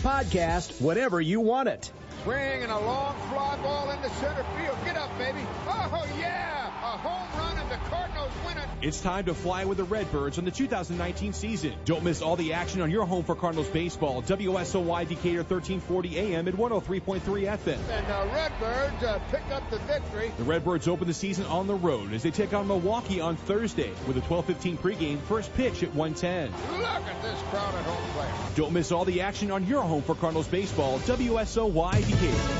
podcast whenever you want it. Swing and a long fly ball into center field. Get up, baby. Oh, yeah. A home run and the Cardinals win it. It's time to fly with the Redbirds on the 2019 season. Don't miss all the action on your home for Cardinals baseball. WSOY Decatur 1340 AM and 103.3 FM. And the Redbirds pick up the victory. The Redbirds open the season on the road as they take on Milwaukee on Thursday with a 12:15 pregame, first pitch at 1:10. Look at this crowd at home plate. Don't miss all the action on your home for Cardinals baseball. WSOY Decatur.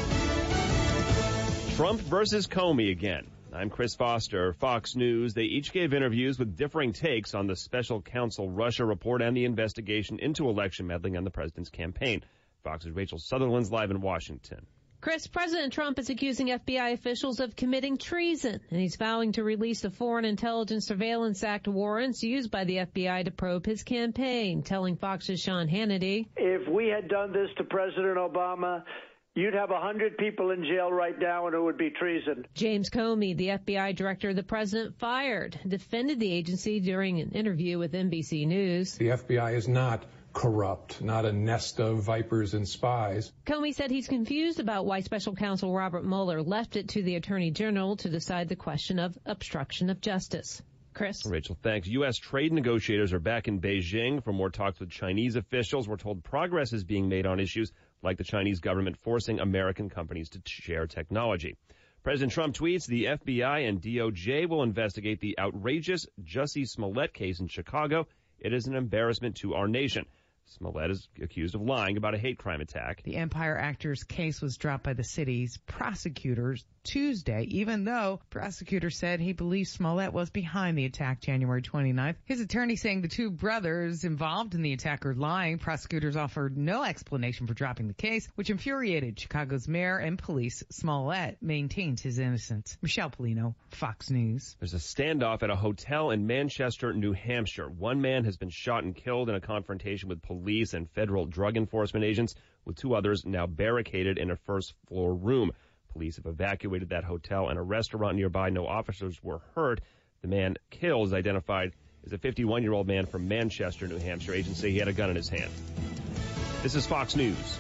Trump versus Comey again. I'm Chris Foster, Fox News. They each gave interviews with differing takes on the special counsel Russia report and the investigation into election meddling on the president's campaign. Fox's Rachel Sutherland's live in Washington. Chris, President Trump is accusing FBI officials of committing treason, and he's vowing to release the Foreign Intelligence Surveillance Act warrants used by the FBI to probe his campaign, telling Fox's Sean Hannity. If we had done this to President Obama, you'd have 100 people in jail right now, and it would be treason. James Comey, the FBI director the president fired, defended the agency during an interview with NBC News. The FBI is not corrupt, not a nest of vipers and spies. Comey said he's confused about why special counsel Robert Mueller left it to the attorney general to decide the question of obstruction of justice. Chris? Rachel, thanks. U.S. trade negotiators are back in Beijing for more talks with Chinese officials. We're told progress is being made on issues like the Chinese government forcing American companies to share technology. President Trump tweets the FBI and DOJ will investigate the outrageous Jussie Smollett case in Chicago. It is an embarrassment to our nation. Smollett is accused of lying about a hate crime attack. The Empire actor's case was dropped by the city's prosecutors Tuesday, even though prosecutors said he believes Smollett was behind the attack January 29th. His attorney saying the two brothers involved in the attack are lying. Prosecutors offered no explanation for dropping the case, which infuriated Chicago's mayor and police. Smollett maintains his innocence. Michelle Polino, Fox News. There's a standoff at a hotel in Manchester, New Hampshire. One man has been shot and killed in a confrontation with police and federal drug enforcement agents, with two others now barricaded in a first-floor room. Police have evacuated that hotel and a restaurant nearby. No officers were hurt. The man killed is identified as a 51-year-old man from Manchester, New Hampshire. Agents say he had a gun in his hand. This is Fox News.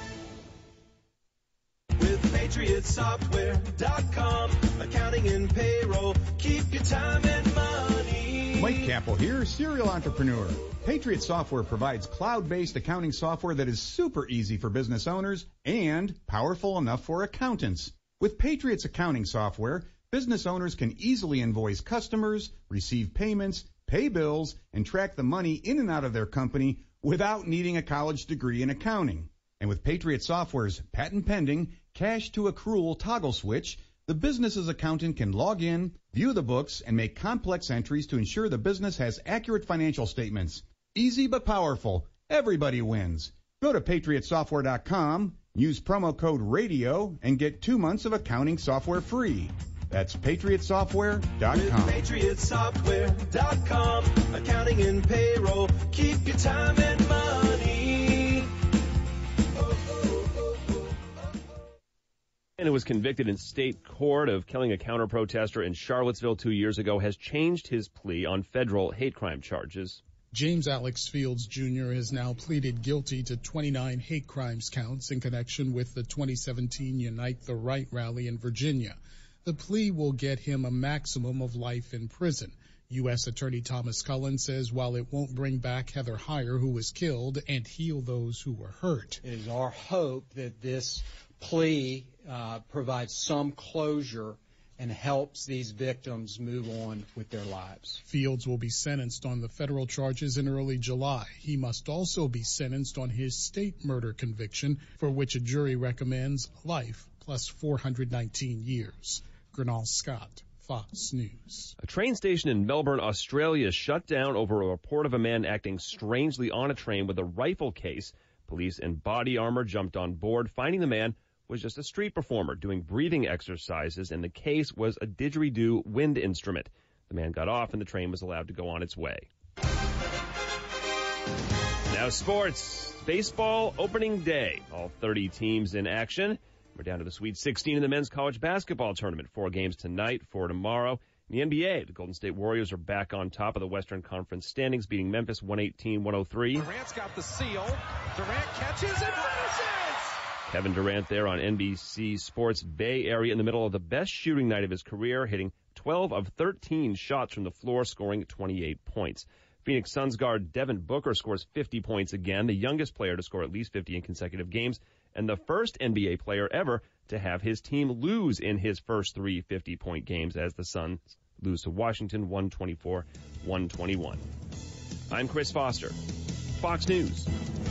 With PatriotSoftware.com, accounting and payroll, keep your time and money. Mike Capel here, serial entrepreneur. Patriot Software provides cloud-based accounting software that is super easy for business owners and powerful enough for accountants. With Patriot's accounting software, business owners can easily invoice customers, receive payments, pay bills, and track the money in and out of their company without needing a college degree in accounting. And with Patriot Software's patent-pending cash-to-accrual toggle switch, the business's accountant can log in, view the books, and make complex entries to ensure the business has accurate financial statements. Easy but powerful. Everybody wins. Go to PatriotSoftware.com, use promo code RADIO, and get 2 months of accounting software free. That's PatriotSoftware.com. With PatriotSoftware.com, accounting and payroll, keep your time and money. And who was convicted in state court of killing a counter-protester in Charlottesville 2 years ago has changed his plea on federal hate crime charges. James Alex Fields Jr. has now pleaded guilty to 29 hate crimes counts in connection with the 2017 Unite the Right rally in Virginia. The plea will get him a maximum of life in prison. U.S. Attorney Thomas Cullen says while it won't bring back Heather Heyer, who was killed, and heal those who were hurt. It is our hope that this plea provides some closure and helps these victims move on with their lives. Fields will be sentenced on the federal charges in early July. He must also be sentenced on his state murder conviction, for which a jury recommends life plus 419 years. Gernal Scott, Fox News. A train station in Melbourne, Australia is shut down over a report of a man acting strangely on a train with a rifle case. Police in body armor jumped on board, finding the man was just a street performer doing breathing exercises, and the case was a didgeridoo wind instrument. The man got off, and the train was allowed to go on its way. Now sports. Baseball opening day. All 30 teams in action. We're down to the Sweet 16 in the men's college basketball tournament. 4 games tonight, 4 tomorrow. In the NBA, the Golden State Warriors are back on top of the Western Conference standings, beating Memphis 118-103. Durant's got the seal. Durant catches it. Kevin Durant there on NBC Sports Bay Area in the middle of the best shooting night of his career, hitting 12 of 13 shots from the floor, scoring 28 points. Phoenix Suns guard Devin Booker scores 50 points again, the youngest player to score at least 50 in consecutive games, and the first NBA player ever to have his team lose in his first 3 50-point games as the Suns lose to Washington 124-121. I'm Chris Foster, Fox News.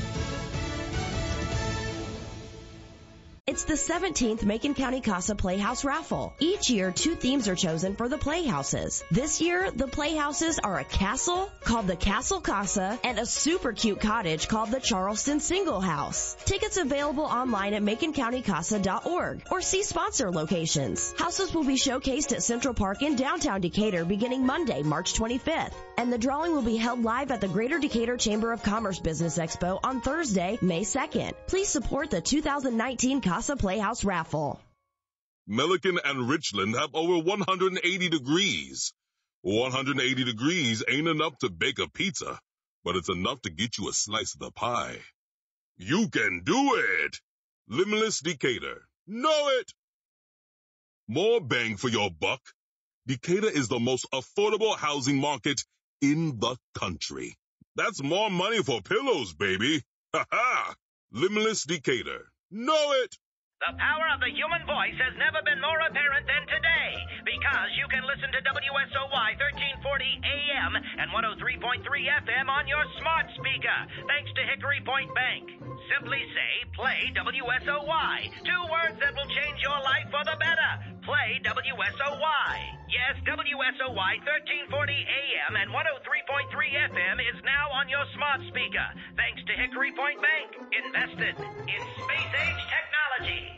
It's the 17th Macon County Casa Playhouse Raffle. Each year, 2 themes are chosen for the playhouses. This year, the playhouses are a castle called the Castle Casa and a super cute cottage called the Charleston Single House. Tickets available online at MaconCountyCasa.org or see sponsor locations. Houses will be showcased at Central Park in downtown Decatur beginning Monday, March 25th. And the drawing will be held live at the Greater Decatur Chamber of Commerce Business Expo on Thursday, May 2nd. Please support the 2019 Casa Playhouse Raffle. Milliken and Richland have over 180 degrees. 180 degrees ain't enough to bake a pizza, but it's enough to get you a slice of the pie. You can do it! Limitless Decatur. Know it! More bang for your buck. Decatur is the most affordable housing market in the country. That's more money for pillows, baby. Ha ha! Limitless Decatur. Know it! The power of the human voice has never been more apparent than today, because you can listen to WSOY 1340 AM and 103.3 FM on your smart speaker, thanks to Hickory Point Bank. Simply say, play WSOY. 2 words that will change your life for the better. Play WSOY. Yes, WSOY 1340 AM and 103.3 FM is now on your smart speaker, thanks to Hickory Point Bank. Invested in space-age technology.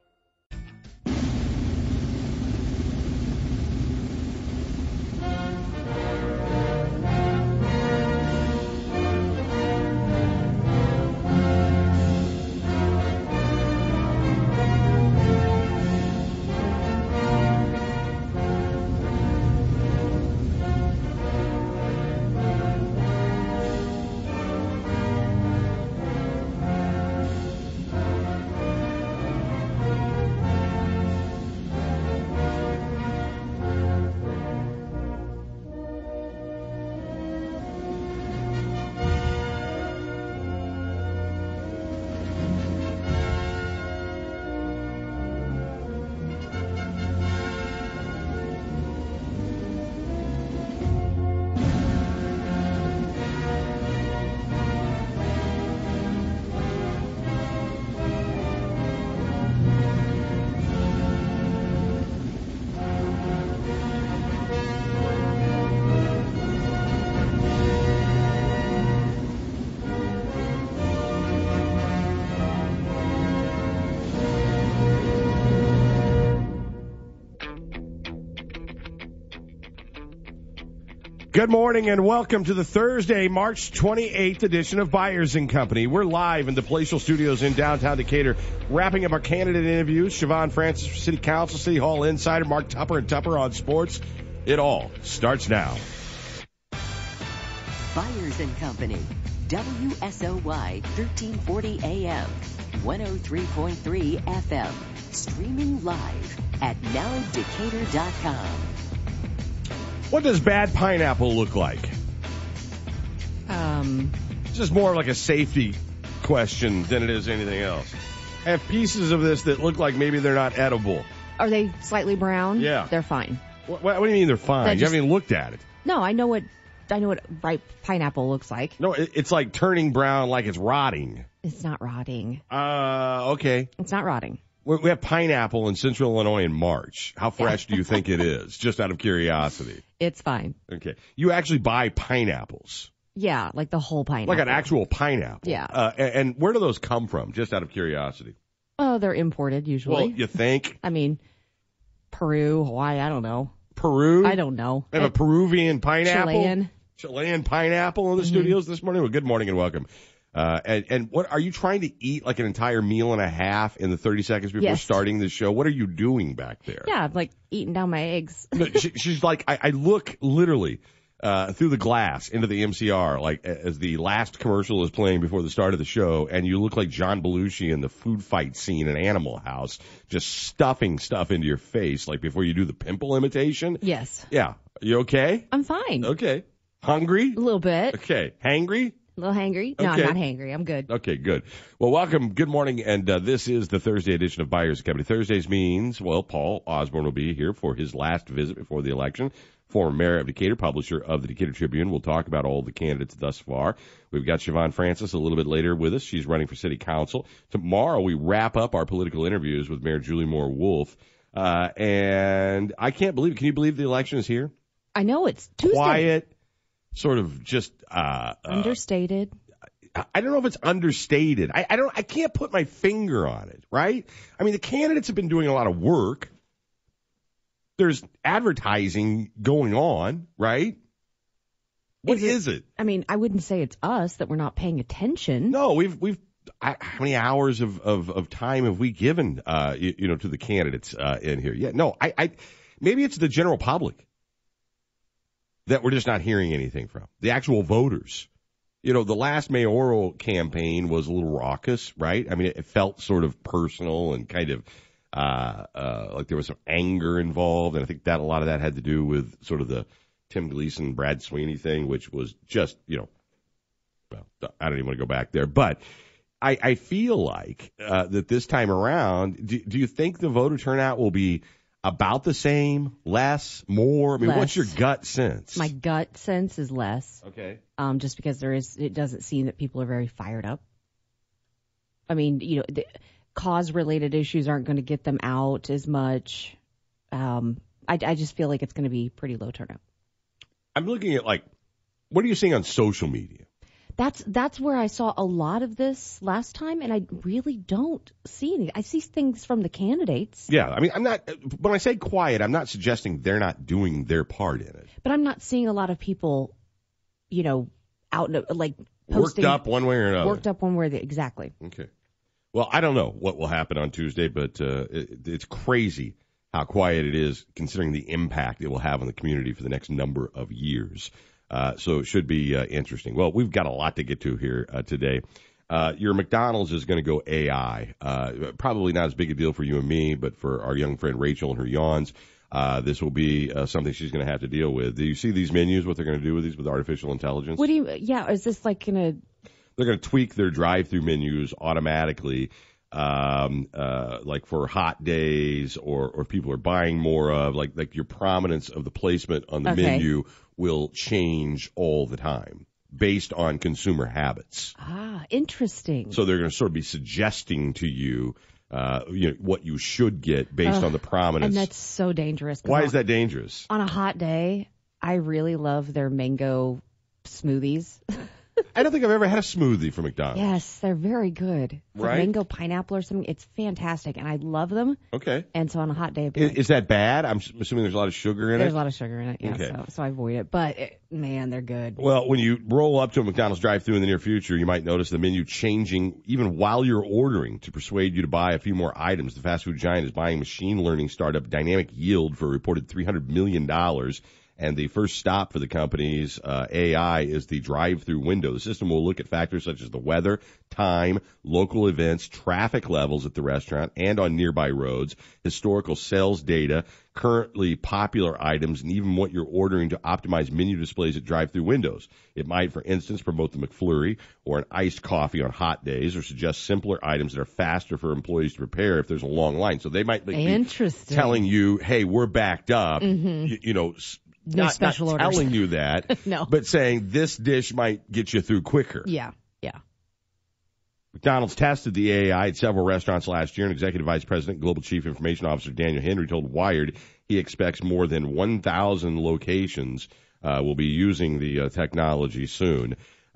Good morning and welcome to the Thursday, March 28th edition of Byers & Company. We're live in the Palatial Studios in downtown Decatur, wrapping up our candidate interviews. Siobhan Francis for City Council, City Hall Insider, Mark Tupper and Tupper on sports. It all starts now. Byers & Company, WSOY 1340 AM, 103.3 FM, streaming live at nowdecatur.com. What does bad pineapple look like? It's just more like a safety question than it is anything else. I have pieces of this that look like maybe they're not edible. Are they slightly brown? Yeah. They're fine. What do you mean they're fine? You haven't even looked at it. No, I know what ripe pineapple looks like. No, it's like turning brown like it's rotting. It's not rotting. Okay. It's not rotting. We have pineapple in Central Illinois in March. How fresh do you think it is? Just out of curiosity. It's fine. Okay. You actually buy pineapples. Yeah, like the whole pineapple. Like an actual pineapple. Yeah. And where do those come from? Just out of curiosity. Oh, they're imported usually. Well, you think? I mean, Peru, Hawaii, I don't know. Peru? I don't know. We have a Peruvian pineapple? Chilean pineapple in the studios this morning? Well, good morning and welcome. And what are you trying to eat like an entire meal and a half in the 30 seconds before starting the show? What are you doing back there? Yeah, I'm like eating down my eggs. No, she's like, I look literally through the glass into the MCR, like as the last commercial is playing before the start of the show, and you look like John Belushi in the food fight scene in Animal House, just stuffing stuff into your face, like before you do the pimple imitation. Yes. Yeah. You okay? I'm fine. Okay. Hungry? A little bit. Okay. Hangry? A little hangry? No, Okay. I'm not hangry. I'm good. Okay, good. Well, welcome. Good morning. And this is the Thursday edition of Buyers Company. Thursdays means, well, Paul Osborne will be here for his last visit before the election. Former mayor of Decatur, publisher of the Decatur Tribune. We'll talk about all the candidates thus far. We've got Siobhan Francis a little bit later with us. She's running for city council. Tomorrow we wrap up our political interviews with Mayor Julie Moore Wolf. And I can't believe it. Can you believe the election is here? I know it's Tuesday. Quiet, sort of just Understated. I don't know if it's understated. I can't put my finger on it, right? I mean, the candidates have been doing a lot of work. There's advertising going on, right? What is it? I mean, I wouldn't say it's us that we're not paying attention. No, how many hours of time have we given, to the candidates in here? Yeah, no, maybe it's the general public that we're just not hearing anything from. The actual voters. The last mayoral campaign was a little raucous, right? I mean, it felt sort of personal and kind of like there was some anger involved, and I think that a lot of that had to do with sort of the Tim Gleason, Brad Sweeney thing, which was just, well, I don't even want to go back there, but I feel like that this time around, do you think the voter turnout will be about the same, less, more? I mean, Less. What's your gut sense? My gut sense is less. Okay. Just because it doesn't seem that people are very fired up. I mean, the cause-related issues aren't going to get them out as much. I just feel like it's going to be pretty low turnout. I'm looking at, what are you seeing on social media? That's where I saw a lot of this last time, and I really don't see anything. I see things from the candidates. Yeah, I mean, when I say quiet, I'm not suggesting they're not doing their part in it. But I'm not seeing a lot of people, out posting. Worked up one way or another. Worked up one way, exactly. Okay. Well, I don't know what will happen on Tuesday, but it's crazy how quiet it is considering the impact it will have on the community for the next number of years. So it should be interesting. Well, we've got a lot to get to here today. Your McDonald's is going to go AI. Probably not as big a deal for you and me, but for our young friend Rachel and her yawns, this will be something she's going to have to deal with. Do you see these menus, what they're going to do with these with artificial intelligence? Is this going to... They're going to tweak their drive-through menus automatically, like for hot days or people are buying more of, like your prominence of the placement on the menu will change all the time based on consumer habits. Ah, interesting. So they're going to sort of be suggesting to you, what you should get based on the prominence. And that's so dangerous. Why is that dangerous? On a hot day, I really love their mango smoothies. I don't think I've ever had a smoothie from McDonald's. Yes, they're very good. It's right? Like mango pineapple or something. It's fantastic, and I love them. Okay. And so on a hot day, is that bad? I'm assuming there's a lot of sugar in it. There's a lot of sugar in it, yeah. Okay. So I avoid it. But man, they're good. Well, when you roll up to a McDonald's drive-thru in the near future, you might notice the menu changing even while you're ordering to persuade you to buy a few more items. The fast food giant is buying machine learning startup Dynamic Yield for a reported $300 million. And the first stop for the company's AI is the drive-through window. The system will look at factors such as the weather, time, local events, traffic levels at the restaurant and on nearby roads, historical sales data, currently popular items, and even what you're ordering to optimize menu displays at drive-through windows. It might, for instance, promote the McFlurry or an iced coffee on hot days or suggest simpler items that are faster for employees to prepare if there's a long line. So they might be telling you, hey, we're backed up, No special orders. Not telling you that, no. But saying this dish might get you through quicker. Yeah. McDonald's tested the AI at several restaurants last year, and Executive Vice President, Global Chief Information Officer Daniel Henry told Wired he expects more than 1,000 locations will be using the technology soon,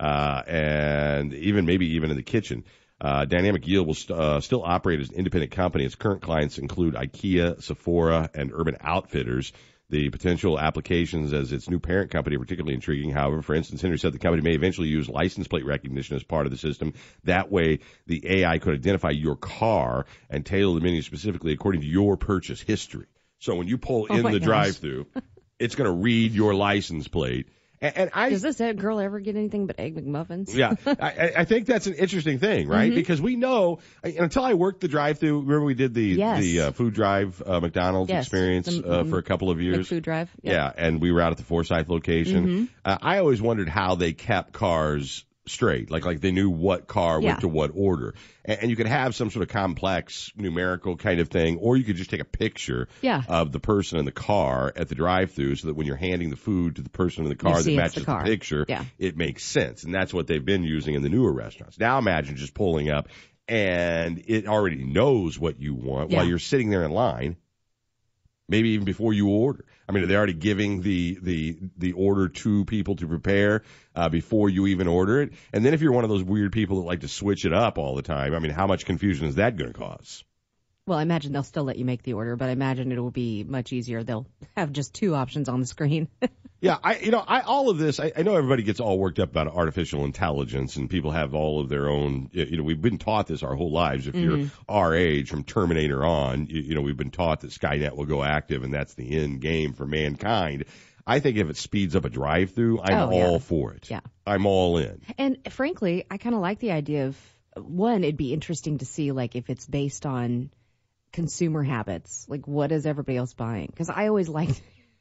and maybe even in the kitchen. Dynamic Yield will still operate as an independent company. Its current clients include IKEA, Sephora, and Urban Outfitters. The potential applications as its new parent company are particularly intriguing. However, for instance, Henry said the company may eventually use license plate recognition as part of the system. That way, the AI could identify your car and tailor the menu specifically according to your purchase history. So when you pull in the drive-thru, it's going to read your license plate And does this girl ever get anything but Egg McMuffins? Yeah, I think that's an interesting thing, right? Mm-hmm. Because we know, until I worked the drive-through, remember we did the food drive McDonald's experience for a couple of years. Food drive. Yep. Yeah, and we were out at the Forsyth location. I always wondered how they kept cars straight, like they knew what car went to what order. And you could have some sort of complex numerical kind of thing, or you could just take a picture of the person in the car at the drive-thru so that when you're handing the food to the person in the car that matches the picture, it makes sense. And that's what they've been using in the newer restaurants. Now imagine just pulling up and it already knows what you want while you're sitting there in line, maybe even before you order. I mean, are they already giving the order to people to prepare before you even order it? And then if you're one of those weird people that like to switch it up all the time, I mean, how much confusion is that going to cause? Well, I imagine they'll still let you make the order, but I imagine it will be much easier. They'll have just 2 options on the screen. Yeah, all of this, I know everybody gets all worked up about artificial intelligence and people have all of their own, we've been taught this our whole lives. If you're our age, from Terminator on, we've been taught that Skynet will go active and that's the end game for mankind. I think if it speeds up a drive-through, I'm all for it. Yeah. I'm all in. And frankly, I kind of like the idea of, one, it'd be interesting to see, like, if it's based on consumer habits, like what is everybody else buying? Because I always like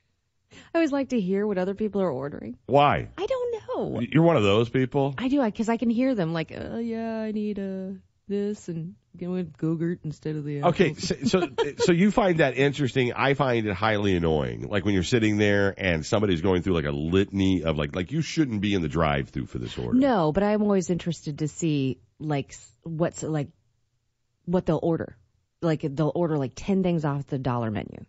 to hear what other people are ordering. Why? I don't know. You're one of those people? I do, because I can hear them like, I need this and go with Go-Gurt instead of the Okay, so you find that interesting. I find it highly annoying. Like when you're sitting there and somebody's going through like a litany of like you shouldn't be in the drive-through for this order. No, but I'm always interested to see like what they'll order. Like they'll order like 10 things off the dollar menu.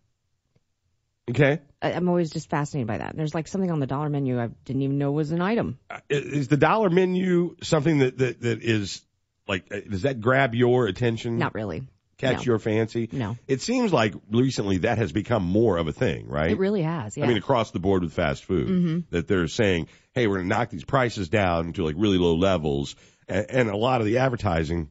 Okay. I'm always just fascinated by that. And there's like something on the dollar menu I didn't even know was an item. Is the dollar menu something that is like, does that grab your attention? Not really. Catch your fancy? No. It seems like recently that has become more of a thing, right? It really has, yeah. I mean, across the board with fast food, that they're saying, hey, we're going to knock these prices down to like really low levels. And a lot of the advertising.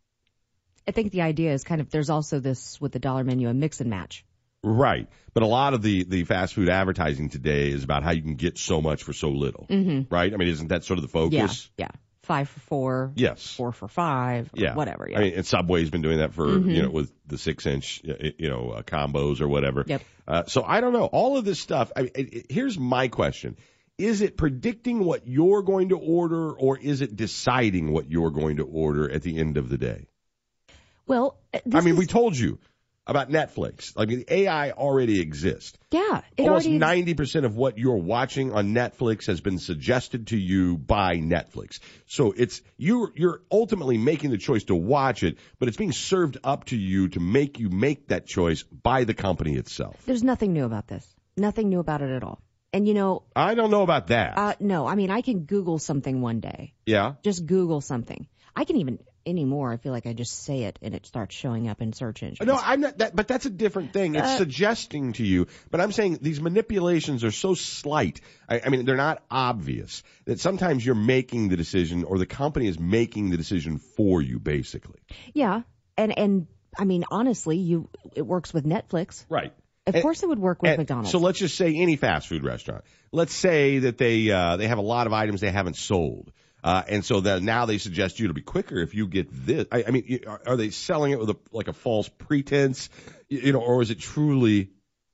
I think the idea is kind of, there's also this with the dollar menu, a mix and match. Right. But a lot of the fast food advertising today is about how you can get so much for so little. Right? I mean, isn't that sort of the focus? Yeah. 5 for 4. Yes. 4 for 5. Yeah. Whatever. Yeah. I mean, and Subway's been doing that for, with the 6-inch, combos or whatever. Yep. So I don't know. All of this stuff. Here's my question. Is it predicting what you're going to order or is it deciding what you're going to order at the end of the day? Well, we told you about Netflix. I mean, AI already exists. Yeah. Almost 90% of what you're watching on Netflix has been suggested to you by Netflix. So you're ultimately making the choice to watch it, but it's being served up to you to make you make that choice by the company itself. There's nothing new about this. Nothing new about it at all. And I don't know about that. No, I mean, I can Google something one day. Yeah. Just Google something. I can even anymore. I feel like I just say it and it starts showing up in search engines. No, I'm not that, but that's a different thing. It's suggesting to you, but I'm saying these manipulations are so slight. I mean, they're not obvious that sometimes you're making the decision or the company is making the decision for you, basically. Yeah. And I mean, honestly, it works with Netflix. Right. Of course it would work with McDonald's. So let's just say any fast food restaurant. Let's say that they have a lot of items they haven't sold. And so that now they suggest you it'll be quicker if you get this. I mean, are they selling it with a false pretense, or is it truly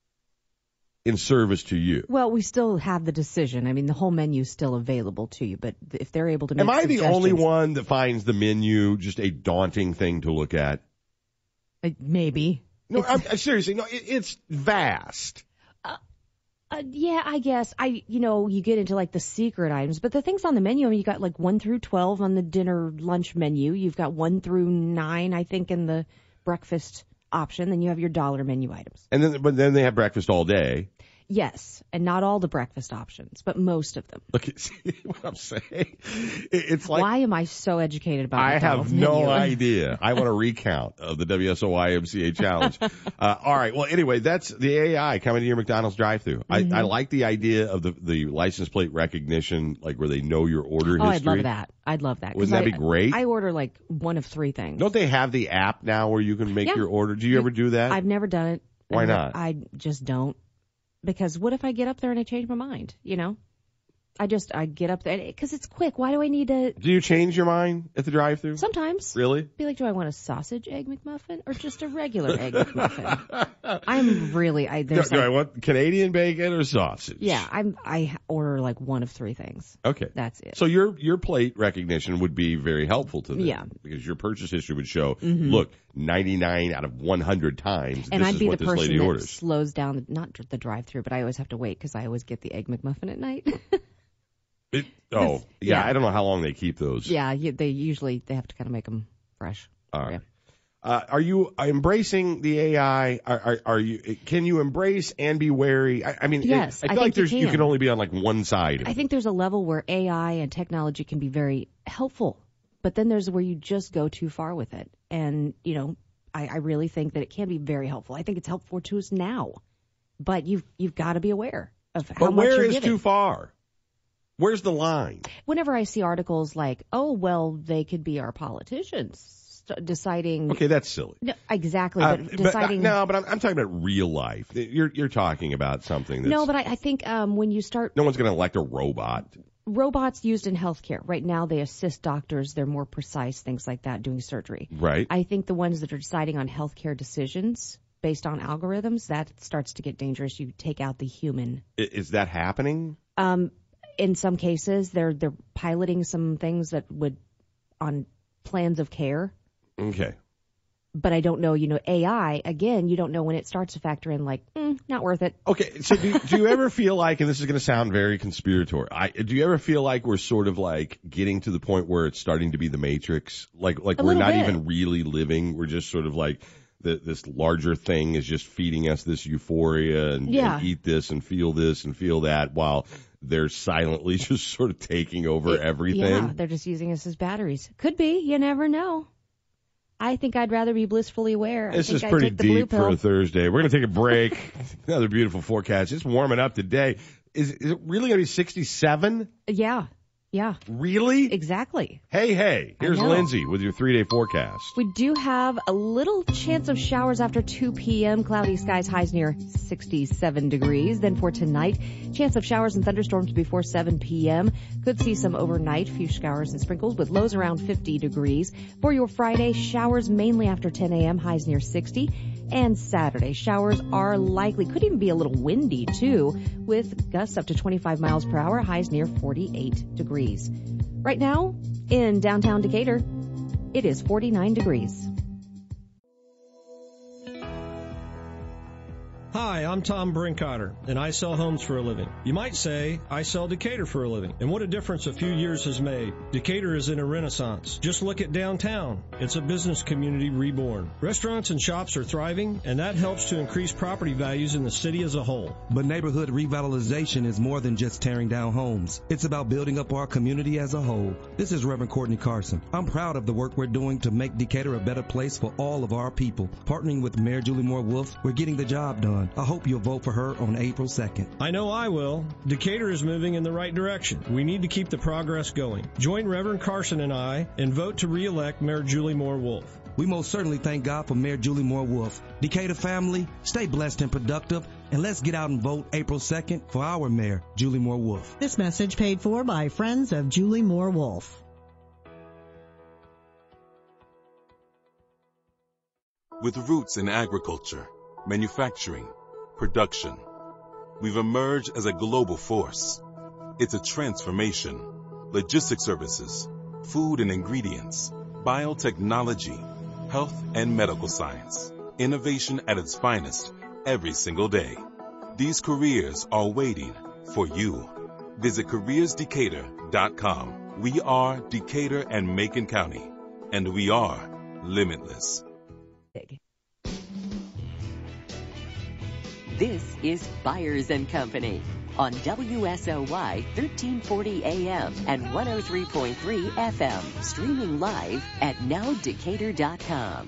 in service to you? Well, we still have the decision. I mean, the whole menu's still available to you, but if they're able to make Am I the only one that finds the menu just a daunting thing to look at? Maybe. No, I'm seriously, no, it's vast. Yeah, I guess. You get into like the secret items, but the things on the menu, I mean, you got like 1 through 12 on the dinner lunch menu. You've got 1 through 9, I think, in the breakfast option. Then you have your dollar menu items. But then they have breakfast all day. Yes, and not all the breakfast options, but most of them. Look, see what I'm saying? It's like, why am I so educated about I McDonald's have no menu? idea. I want a recount of the WSOY MCA challenge. All right. Well, anyway, that's the AI coming to your McDonald's drive-thru. I like the idea of the license plate recognition, like where they know your order history. I'd love that. I'd love that. Wouldn't that be great? I order like 1 of 3 things. Don't they have the app now where you can make your order? Do you ever do that? I've never done it. Why not? I just don't. Because what if I get up there and I change my mind, I get up there because it's quick. Why do I need to? Do you change your mind at the drive-thru? Sometimes. Really? Be like, do I want a sausage egg McMuffin or just a regular egg McMuffin? I'm really, do I want Canadian bacon or sausage? Yeah, I order like one of three things. Okay. That's it. So your plate recognition would be very helpful to them. Yeah. Because your purchase history would show, look, 99 out of 100 times, and this I'd is be what the this person lady that orders. slows down, not the drive-thru, but I always have to wait because I always get the egg McMuffin at night. Yeah, I don't know how long they keep those. Yeah, they have to kind of make them fresh. All right. Are you embracing the AI? Are you? Can you embrace and be wary? I mean, yes, I feel like you can only be on like one side. I think there's a level where AI and technology can be very helpful, but then there's where you just go too far with it. And I really think that it can be very helpful. I think it's helpful to us now, but you've got to be aware of how much you're giving. But where is too far? Where's the line? Whenever I see articles like, oh, well, they could be our politicians deciding. Okay, that's silly. No, exactly. But deciding. But I'm talking about real life. You're talking about something that's. No, but I think when you start. No one's going to elect a robot. Robots used in healthcare. Right now, they assist doctors. They're more precise, things like that, doing surgery. Right. I think the ones that are deciding on healthcare decisions based on algorithms, that starts to get dangerous. You take out the human. Is that happening? In some cases, they're piloting some things that would on plans of care. Okay. But I don't know, AI, again, you don't know when it starts to factor in like, not worth it. Okay, so do you ever feel like, and this is going to sound very conspiratorial, do you ever feel like we're sort of like getting to the point where it's starting to be the Matrix? Like we're not even really living, we're just sort of like this larger thing is just feeding us this euphoria and eat this and feel that while they're silently just sort of taking over everything. Yeah, they're just using us as batteries. Could be. You never know. I think I'd rather be blissfully aware. This is pretty deep for a Thursday. We're going to take a break. Another beautiful forecast. It's warming up today. Is it really going to be 67? Yeah. Yeah. Really? Exactly. Hey. Here's Lindsay with your 3-day forecast. We do have a little chance of showers after 2 p.m. Cloudy skies, highs near 67 degrees. Then for tonight, chance of showers and thunderstorms before 7 p.m. Could see some overnight, few showers and sprinkles with lows around 50 degrees. For your Friday, showers mainly after 10 a.m., highs near 60. And Saturday, showers are likely. Could even be a little windy, too, with gusts up to 25 miles per hour, highs near 48 degrees. Right now, in downtown Decatur, it is 49 degrees. Hi, I'm Tom Brinkotter, and I sell homes for a living. You might say, I sell Decatur for a living. And what a difference a few years has made. Decatur is in a renaissance. Just look at downtown. It's a business community reborn. Restaurants and shops are thriving, and that helps to increase property values in the city as a whole. But neighborhood revitalization is more than just tearing down homes. It's about building up our community as a whole. This is Reverend Courtney Carson. I'm proud of the work we're doing to make Decatur a better place for all of our people. Partnering with Mayor Julie Moore Wolf, we're getting the job done. I hope you'll vote for her on April 2nd. I know I will. Decatur is moving in the right direction. We need to keep the progress going. Join Reverend Carson and I and vote to re-elect Mayor Julie Moore Wolf. We most certainly thank God for Mayor Julie Moore Wolf. Decatur family, stay blessed and productive, and let's get out and vote April 2nd for our Mayor, Julie Moore Wolf. This message paid for by Friends of Julie Moore Wolf. With roots in agriculture, manufacturing, production, we've emerged as a global force. It's a transformation. Logistics services, food and ingredients, biotechnology, health and medical science. Innovation at its finest every single day. These careers are waiting for you. Visit careersdecatur.com. We are Decatur and Macon County, and we are limitless. This is Byers & Company on WSOY 1340 AM and 103.3 FM. Streaming live at nowdecatur.com.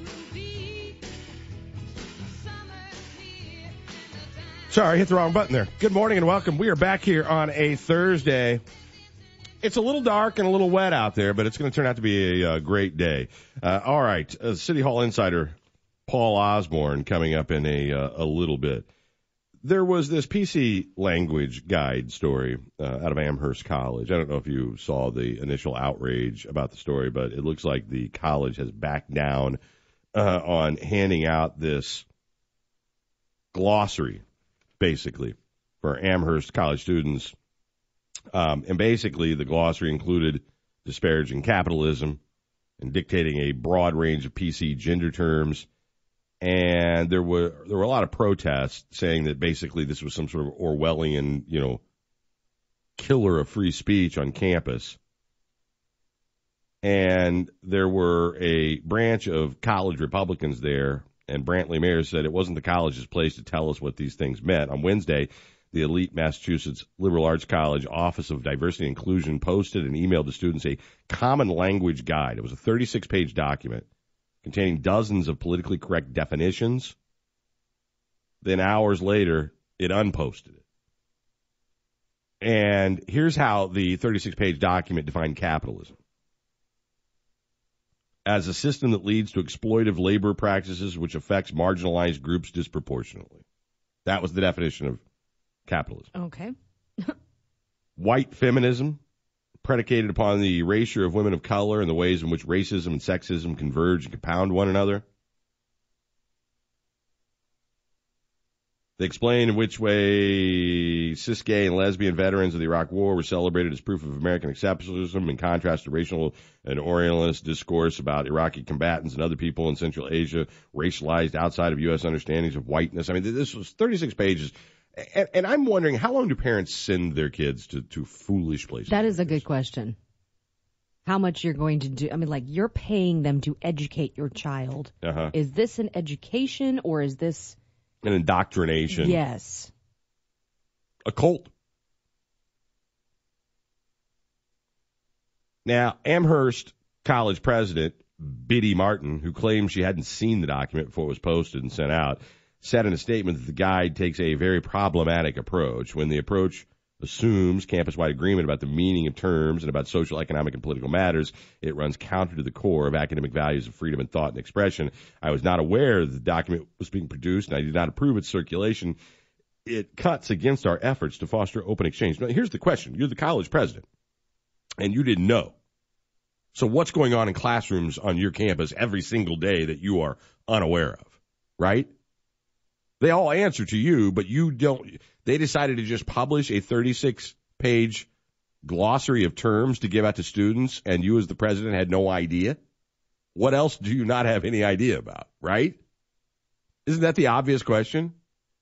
Sorry, hit the wrong button there. Good morning and welcome. We are back here on a Thursday. It's a little dark and a little wet out there, but it's going to turn out to be a great day. All right, City Hall insider Paul Osborne coming up in a little bit. There was this PC language guide story out of Amherst College. I don't know if you saw the initial outrage about the story, but it looks like the college has backed down on handing out this glossary, basically, for Amherst College students. And basically, the glossary included disparaging capitalism and dictating a broad range of PC gender terms. And there were a lot of protests saying that basically this was some sort of Orwellian, killer of free speech on campus. And there were a branch of college Republicans there, and Brantley Mayer said it wasn't the college's place to tell us what these things meant. On Wednesday, the elite Massachusetts Liberal Arts College Office of Diversity and Inclusion posted and emailed the students a common language guide. It was a 36-page document containing dozens of politically correct definitions. Then hours later, it unposted it. And here's how the 36-page document defined capitalism: as a system that leads to exploitive labor practices which affects marginalized groups disproportionately. That was the definition of capitalism. Okay. White feminism, predicated upon the erasure of women of color and the ways in which racism and sexism converge and compound one another. They explain in which way cis, gay, and lesbian veterans of the Iraq War were celebrated as proof of American exceptionalism in contrast to racial and Orientalist discourse about Iraqi combatants and other people in Central Asia, racialized outside of U.S. understandings of whiteness. I mean, this was 36 pages. And I'm wondering, how long do parents send their kids to foolish places? That is a good question. How much you're going to do? I mean, like, you're paying them to educate your child. Uh-huh. Is this an education or is this an indoctrination? Yes. A cult. Now, Amherst College president Biddy Martin, who claimed she hadn't seen the document before it was posted and sent out, said in a statement that the guide takes a very problematic approach. When the approach assumes campus-wide agreement about the meaning of terms and about social, economic, and political matters, it runs counter to the core of academic values of freedom and thought and expression. I was not aware that the document was being produced, and I did not approve its circulation. It cuts against our efforts to foster open exchange. Now, here's the question. You're the college president, and you didn't know. So what's going on in classrooms on your campus every single day that you are unaware of, right? They all answer to you, but you don't. They decided to just publish a 36-page glossary of terms to give out to students, and you as the president had no idea? What else do you not have any idea about, right? Isn't that the obvious question?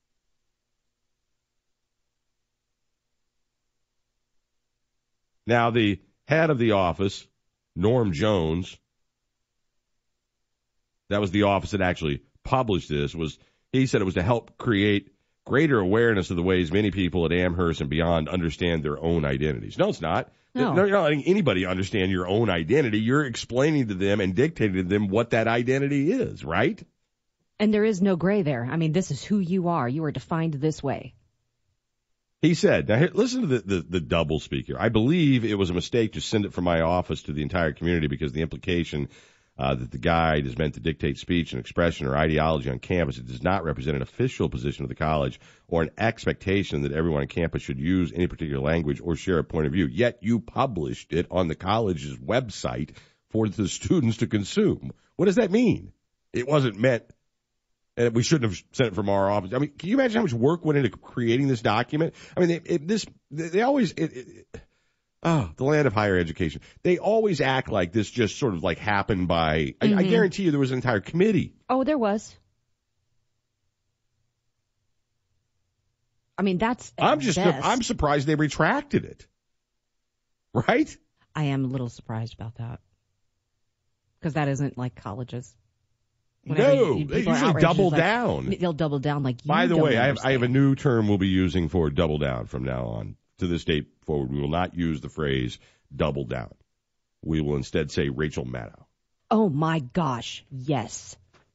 Now, the head of the office, Norm Jones, that was the office that actually published this, he said it was to help create greater awareness of the ways many people at Amherst and beyond understand their own identities. No, it's not. No, you're not letting anybody understand your own identity. You're explaining to them and dictating to them what that identity is, right? And there is no gray there. I mean, this is who you are. You are defined this way. He said, now here, listen to the double speak here. I believe it was a mistake to send it from my office to the entire community because the implication that the guide is meant to dictate speech and expression or ideology on campus. It does not represent an official position of the college or an expectation that everyone on campus should use any particular language or share a point of view. Yet you published it on the college's website for the students to consume. What does that mean? It wasn't meant, and we shouldn't have sent it from our office. I mean, can you imagine how much work went into creating this document? I mean, they always... the land of higher education. They always act like this just sort of like happened by, I guarantee you there was an entire committee. Oh, there was. I mean, that's I'm surprised they retracted it. Right? I am a little surprised about that. Because that isn't like colleges. No, they usually double down. They'll double down like you. By the way, I have a new term we'll be using for double down from now on. To this day forward, we will not use the phrase double down. We will instead say Rachel Maddow. Oh, my gosh. Yes.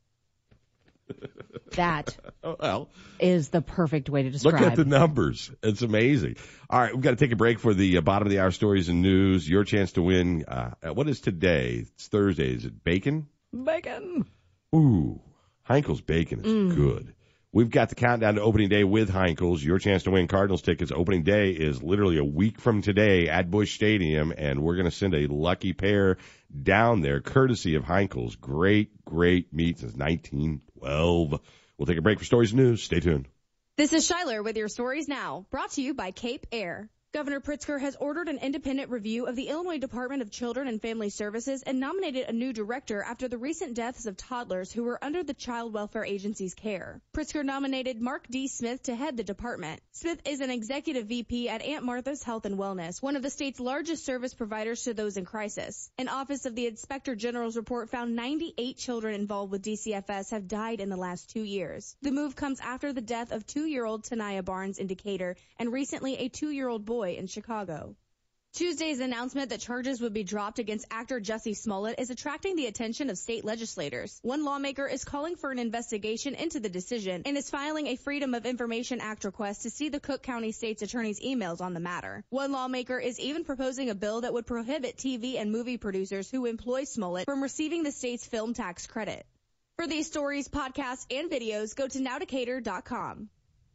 That is the perfect way to describe. Look at the numbers. It's amazing. All right, we've got to take a break for the bottom of the hour stories and news. Your chance to win. What is today? It's Thursday. Is it bacon? Bacon. Ooh, Heinkel's bacon is good. We've got the countdown to opening day with Heinkel's. Your chance to win Cardinals tickets. Opening day is literally a week from today at Busch Stadium, and we're going to send a lucky pair down there, courtesy of Heinkel's. Great meat since 1912. We'll take a break for stories and news. Stay tuned. This is Schuyler with your stories now, brought to you by Cape Air. Governor Pritzker has ordered an independent review of the Illinois Department of Children and Family Services and nominated a new director after the recent deaths of toddlers who were under the Child Welfare Agency's care. Pritzker nominated Mark D. Smith to head the department. Smith is an executive VP at Aunt Martha's Health and Wellness, one of the state's largest service providers to those in crisis. An Office of the Inspector General's report found 98 children involved with DCFS have died in the last 2 years. The move comes after the death of 2-year-old Tanaya Barnes in Decatur and recently a 2-year-old boy in Chicago. Tuesday's announcement that charges would be dropped against actor Jussie Smollett is attracting the attention of state legislators. One lawmaker is calling for an investigation into the decision and is filing a Freedom of Information Act request to see the Cook County State's Attorney's emails on the matter. One lawmaker is even proposing a bill that would prohibit TV and movie producers who employ Smollett from receiving the state's film tax credit. For these stories, podcasts, and videos, go to nowdecatur.com.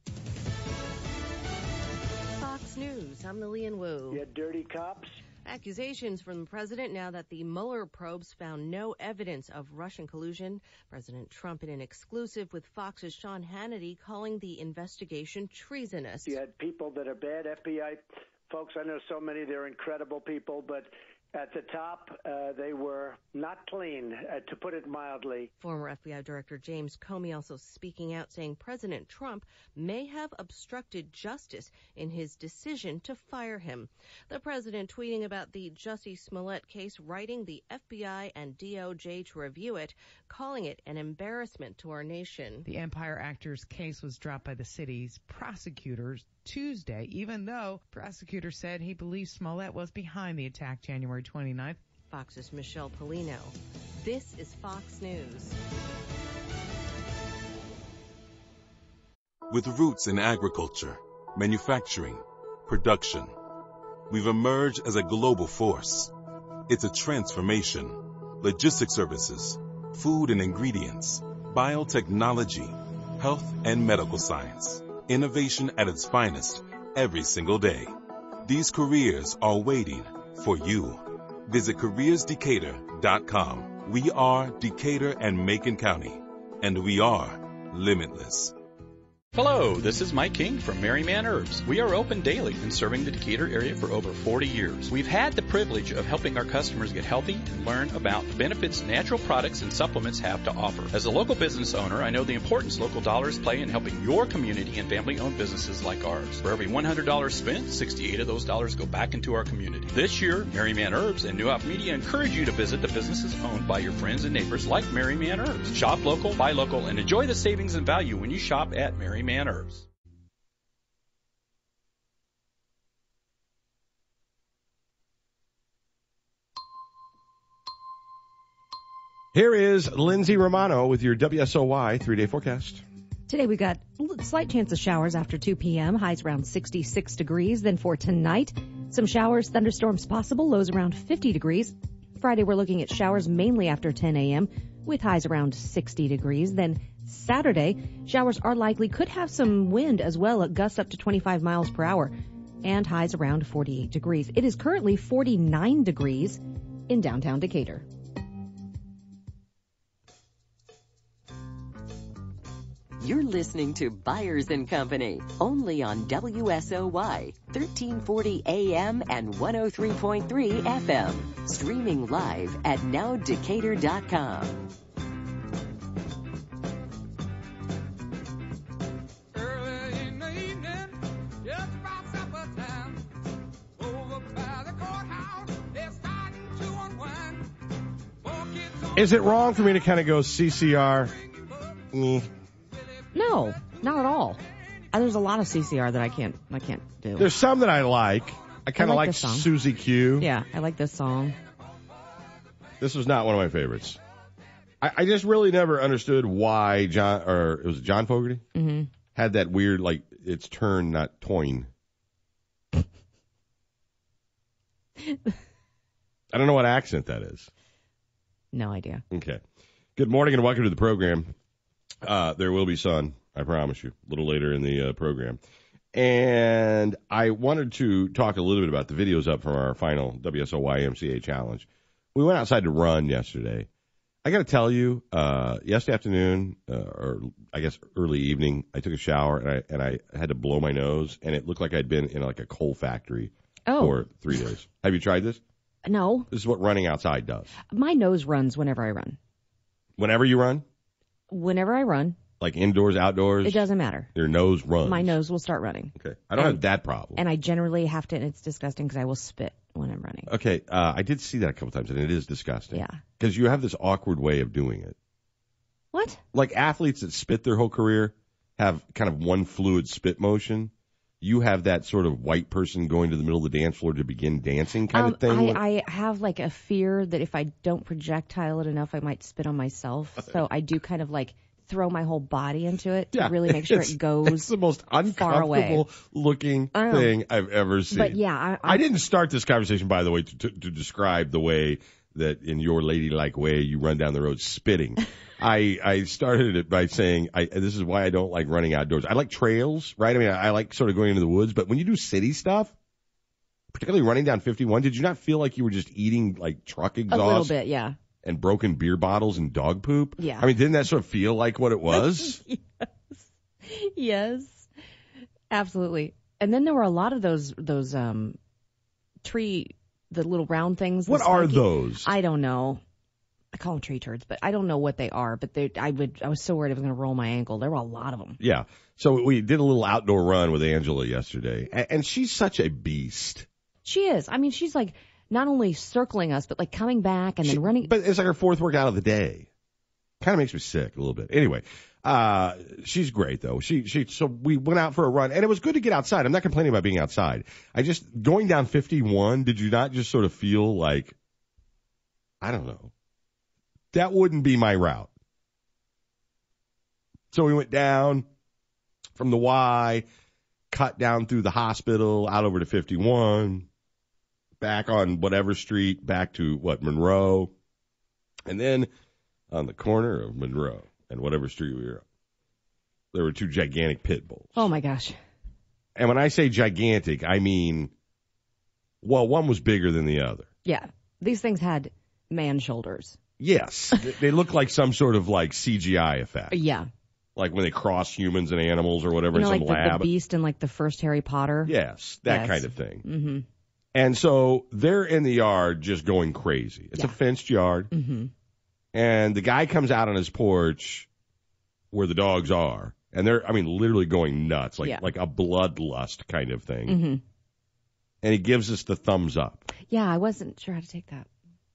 Fox News, I'm Lillian Wu. You dirty cops. Accusations from the president now that the Mueller probes found no evidence of Russian collusion. President Trump in an exclusive with Fox's Sean Hannity calling the investigation treasonous. You had people that are bad FBI folks. I know so many. They're incredible people, but at the top, they were not clean, to put it mildly. Former FBI Director James Comey also speaking out, saying President Trump may have obstructed justice in his decision to fire him. The president tweeting about the Jussie Smollett case, writing the FBI and DOJ to review it, calling it an embarrassment to our nation. The Empire actor's case was dropped by the city's prosecutors Tuesday, even though prosecutors said he believes Smollett was behind the attack January 29th. Fox's Michelle Polino. This is Fox News. With roots in agriculture, manufacturing, production, we've emerged as a global force. It's a transformation. Logistics services, food and ingredients, biotechnology, health and medical science. Innovation at its finest every single day. These careers are waiting for you. Visit careersdecatur.com. We are Decatur and Macon County, and we are limitless. Hello, this is Mike King from Merryman Herbs. We are open daily and serving the Decatur area for over 40 years. We've had the privilege of helping our customers get healthy and learn about the benefits natural products and supplements have to offer. As a local business owner, I know the importance local dollars play in helping your community and family-owned businesses like ours. For every $100 spent, 68 of those dollars go back into our community. This year, Merryman Herbs and New Op Media encourage you to visit the businesses owned by your friends and neighbors like Merryman Herbs. Shop local, buy local, and enjoy the savings and value when you shop at Merryman Herbs. Here is Lindsay Romano with your WSOY 3-day forecast. Today we got a slight chance of showers after 2 p.m., highs around 66 degrees. Then for tonight, some showers, thunderstorms possible, lows around 50 degrees. Friday we're looking at showers mainly after 10 a.m. with highs around 60 degrees. Then Saturday, showers are likely, could have some wind as well, at gusts up to 25 miles per hour, and highs around 48 degrees. It is currently 49 degrees in downtown Decatur. You're listening to Byers & Company, only on WSOY, 1340 AM and 103.3 FM. Streaming live at nowdecatur.com. Is it wrong for me to kind of go CCR? No, not at all. There's a lot of CCR that I can't do. There's some that I like. I kind of like Susie Q. Yeah, I like this song. This was not one of my favorites. I just really never understood why it was John Fogerty? Mm-hmm. Had that weird, like, it's turn, not toin. I don't know what accent that is. No idea. Okay. Good morning and welcome to the program. There will be sun. I promise you. A little later in the program. And I wanted to talk a little bit about the videos up from our final WSOY MCA challenge. We went outside to run yesterday. I got to tell you, yesterday afternoon, or I guess early evening, I took a shower and I had to blow my nose, and it looked like I'd been in like a coal factory for 3 days. Have you tried this? No. This is what running outside does. My nose runs whenever I run. Whenever you run? Whenever I run. Like indoors, outdoors? It doesn't matter. Your nose runs. My nose will start running. Okay. I don't have that problem. And I generally have to, and it's disgusting because I will spit when I'm running. Okay. I did see that a couple times, and it is disgusting. Yeah. Because you have this awkward way of doing it. What? Like athletes that spit their whole career have kind of one fluid spit motion. You have that sort of white person going to the middle of the dance floor to begin dancing kind of thing? I have like a fear that if I don't projectile it enough, I might spit on myself. So I do kind of like throw my whole body into it to really make sure it goes It's the most uncomfortable looking thing I've ever seen. But yeah, I didn't start this conversation, by the way, to describe the way that in your ladylike way you run down the road spitting. I started it by saying this is why I don't like running outdoors. I like trails, right? I mean, I like sort of going into the woods, but when you do city stuff, particularly running down 51, did you not feel like you were just eating like truck exhaust? A little bit, yeah. And broken beer bottles and dog poop? Yeah. I mean, didn't that sort of feel like what it was? Yes. Absolutely. And then there were a lot of those tree, the little round things. What are those? I don't know. I call them tree turds, but I don't know what they are. But I was so worried I was going to roll my ankle. There were a lot of them. Yeah. So we did a little outdoor run with Angela yesterday, and she's such a beast. She is. I mean, she's like not only circling us, but like coming back and then running. But it's like her fourth workout of the day. Kind of makes me sick a little bit. Anyway, she's great though. So we went out for a run, and it was good to get outside. I'm not complaining about being outside. Going down 51, did you not just sort of feel like, I don't know, that wouldn't be my route. So we went down from the Y, cut down through the hospital, out over to 51, back on whatever street, back to Monroe, and then on the corner of Monroe and whatever street we were on, there were two gigantic pit bulls. Oh my gosh. And when I say gigantic, I mean, well, one was bigger than the other. Yeah. These things had man shoulders. Yes. They look like some sort of like CGI effect. Yeah. Like when they cross humans and animals or whatever in some like lab. The Beast in like the first Harry Potter. Yes, that kind of thing. Mm-hmm. And so they're in the yard just going crazy. It's a fenced yard. Mm-hmm. And the guy comes out on his porch where the dogs are. And they're, literally going nuts, like a bloodlust kind of thing. Mm-hmm. And he gives us the thumbs up. Yeah, I wasn't sure how to take that.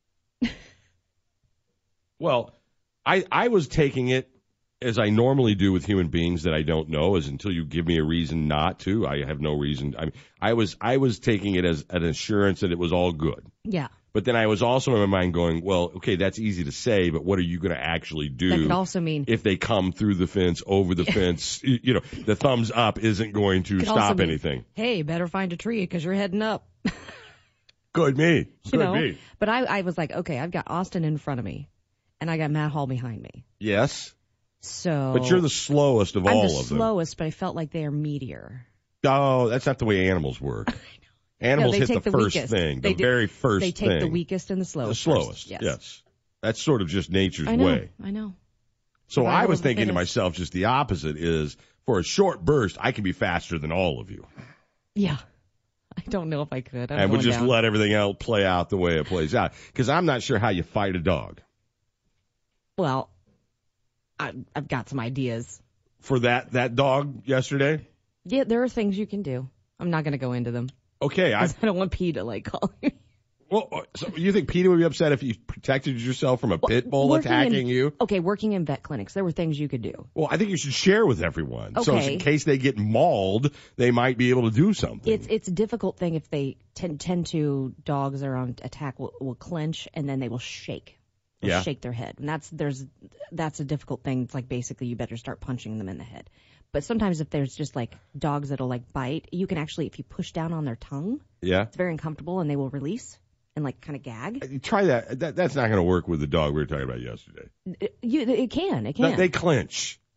Well, I was taking it as I normally do with human beings that I don't know, is until you give me a reason not to. I have no reason. I was taking it as an assurance that it was all good. Yeah. But then I was also in my mind going, well, okay, that's easy to say, but what are you going to actually do? That could also mean if they come through the fence, over the fence, the thumbs up isn't going to stop anything. Hey, better find a tree because you're heading up. Could be. Could be. But I was like, okay, I've got Austin in front of me, and I got Matt Hall behind me. Yes. So. But you're the slowest of all of them. I'm the slowest, but I felt like they are meatier. Oh, that's not the way animals work. Animals hit the first thing, the very first thing. They take the weakest and the slowest. The slowest, yes. That's sort of just nature's way. I know. So I was thinking to myself just the opposite is, for a short burst, I can be faster than all of you. Yeah. I don't know if I could. And would just let everything else play out the way it plays out. Because I'm not sure how you fight a dog. Well, I've got some ideas. For that dog yesterday? Yeah, there are things you can do. I'm not going to go into them. Okay. I don't want Pete to call me. Well, so you think Peter would be upset if you protected yourself from a pit bull attacking you? Okay, working in vet clinics, there were things you could do. Well, I think you should share with everyone. Okay. So in case they get mauled, they might be able to do something. It's a difficult thing if they tend to, dogs that are on attack will clench and then they will shake. They'll shake their head. And that's a difficult thing. It's like basically you better start punching them in the head. But sometimes if there's just dogs that'll bite, you can actually, if you push down on their tongue, it's very uncomfortable and they will release and kind of gag. Try that. That's not going to work with the dog we were talking about yesterday. It can. They clench.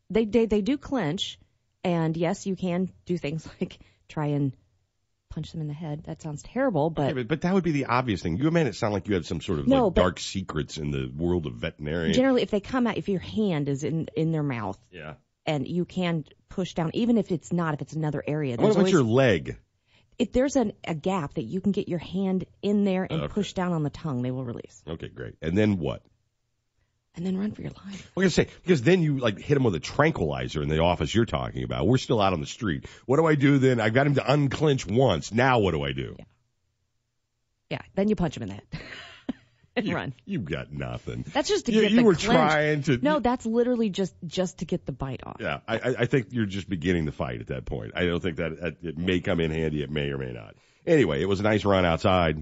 They do clinch, and yes, you can do things like try and punch them in the head. That sounds terrible, but... Yeah, but that would be the obvious thing. You made it sound like you had some sort of dark secrets in the world of veterinarian. Generally, if they come out, if your hand is in their mouth, yeah, and you can push down, even if it's another area. What about your leg? If there's a gap that you can get your hand in there and push down on the tongue, they will release. Okay, great. And then what? And then run for your life. I was going to say, because then you like hit him with a tranquilizer in the office you're talking about. We're still out on the street. What do I do then? I got him to unclench once. Now what do I do? Yeah, then you punch him in the head. And run. You've got nothing. That's just to get the clinch. You were trying to... No, that's literally just to get the bite off. Yeah, I think you're just beginning the fight at that point. I don't think that it may come in handy. It may or may not. Anyway, it was a nice run outside.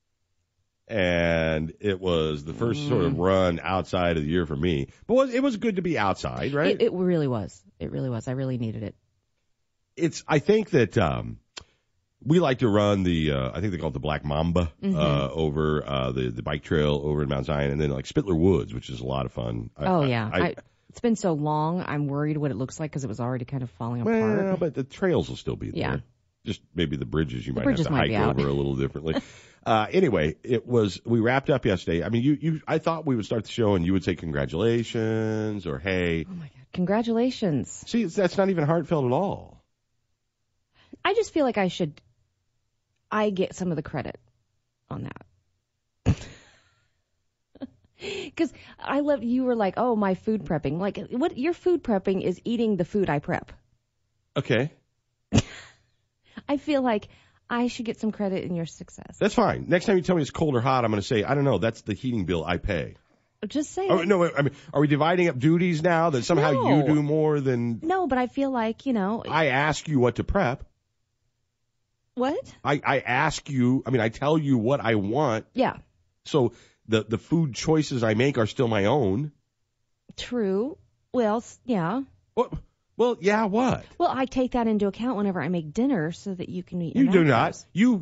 And it was the first sort of run outside of the year for me. But it was good to be outside, right? It really was. It really was. I really needed it. I think that we like to run I think they call it the Black Mamba, over the bike trail over in Mount Zion, and then like Spittler Woods, which is a lot of fun. It's been so long, I'm worried what it looks like because it was already kind of falling apart. Well, but the trails will still be there. Yeah. Just maybe the bridges you might have to hike over a little differently. Anyway, we wrapped up yesterday. I mean, I thought we would start the show and you would say congratulations or hey. Oh my God. Congratulations. See, that's not even heartfelt at all. I just feel like I get some of the credit on that. Because you were like, oh, my food prepping. Like, what your food prepping is eating the food I prep. Okay. I feel like I should get some credit in your success. That's fine. Next time you tell me it's cold or hot, I'm going to say, I don't know, that's the heating bill I pay. Just say it. No, I mean, are we dividing up duties now that somehow you do more than... No, but I feel like, I ask you what to prep. What? I ask you, I tell you what I want. Yeah. So the food choices I make are still my own. True. Well, yeah. What? Well, yeah, what? Well, I take that into account whenever I make dinner so that you can eat. You do not.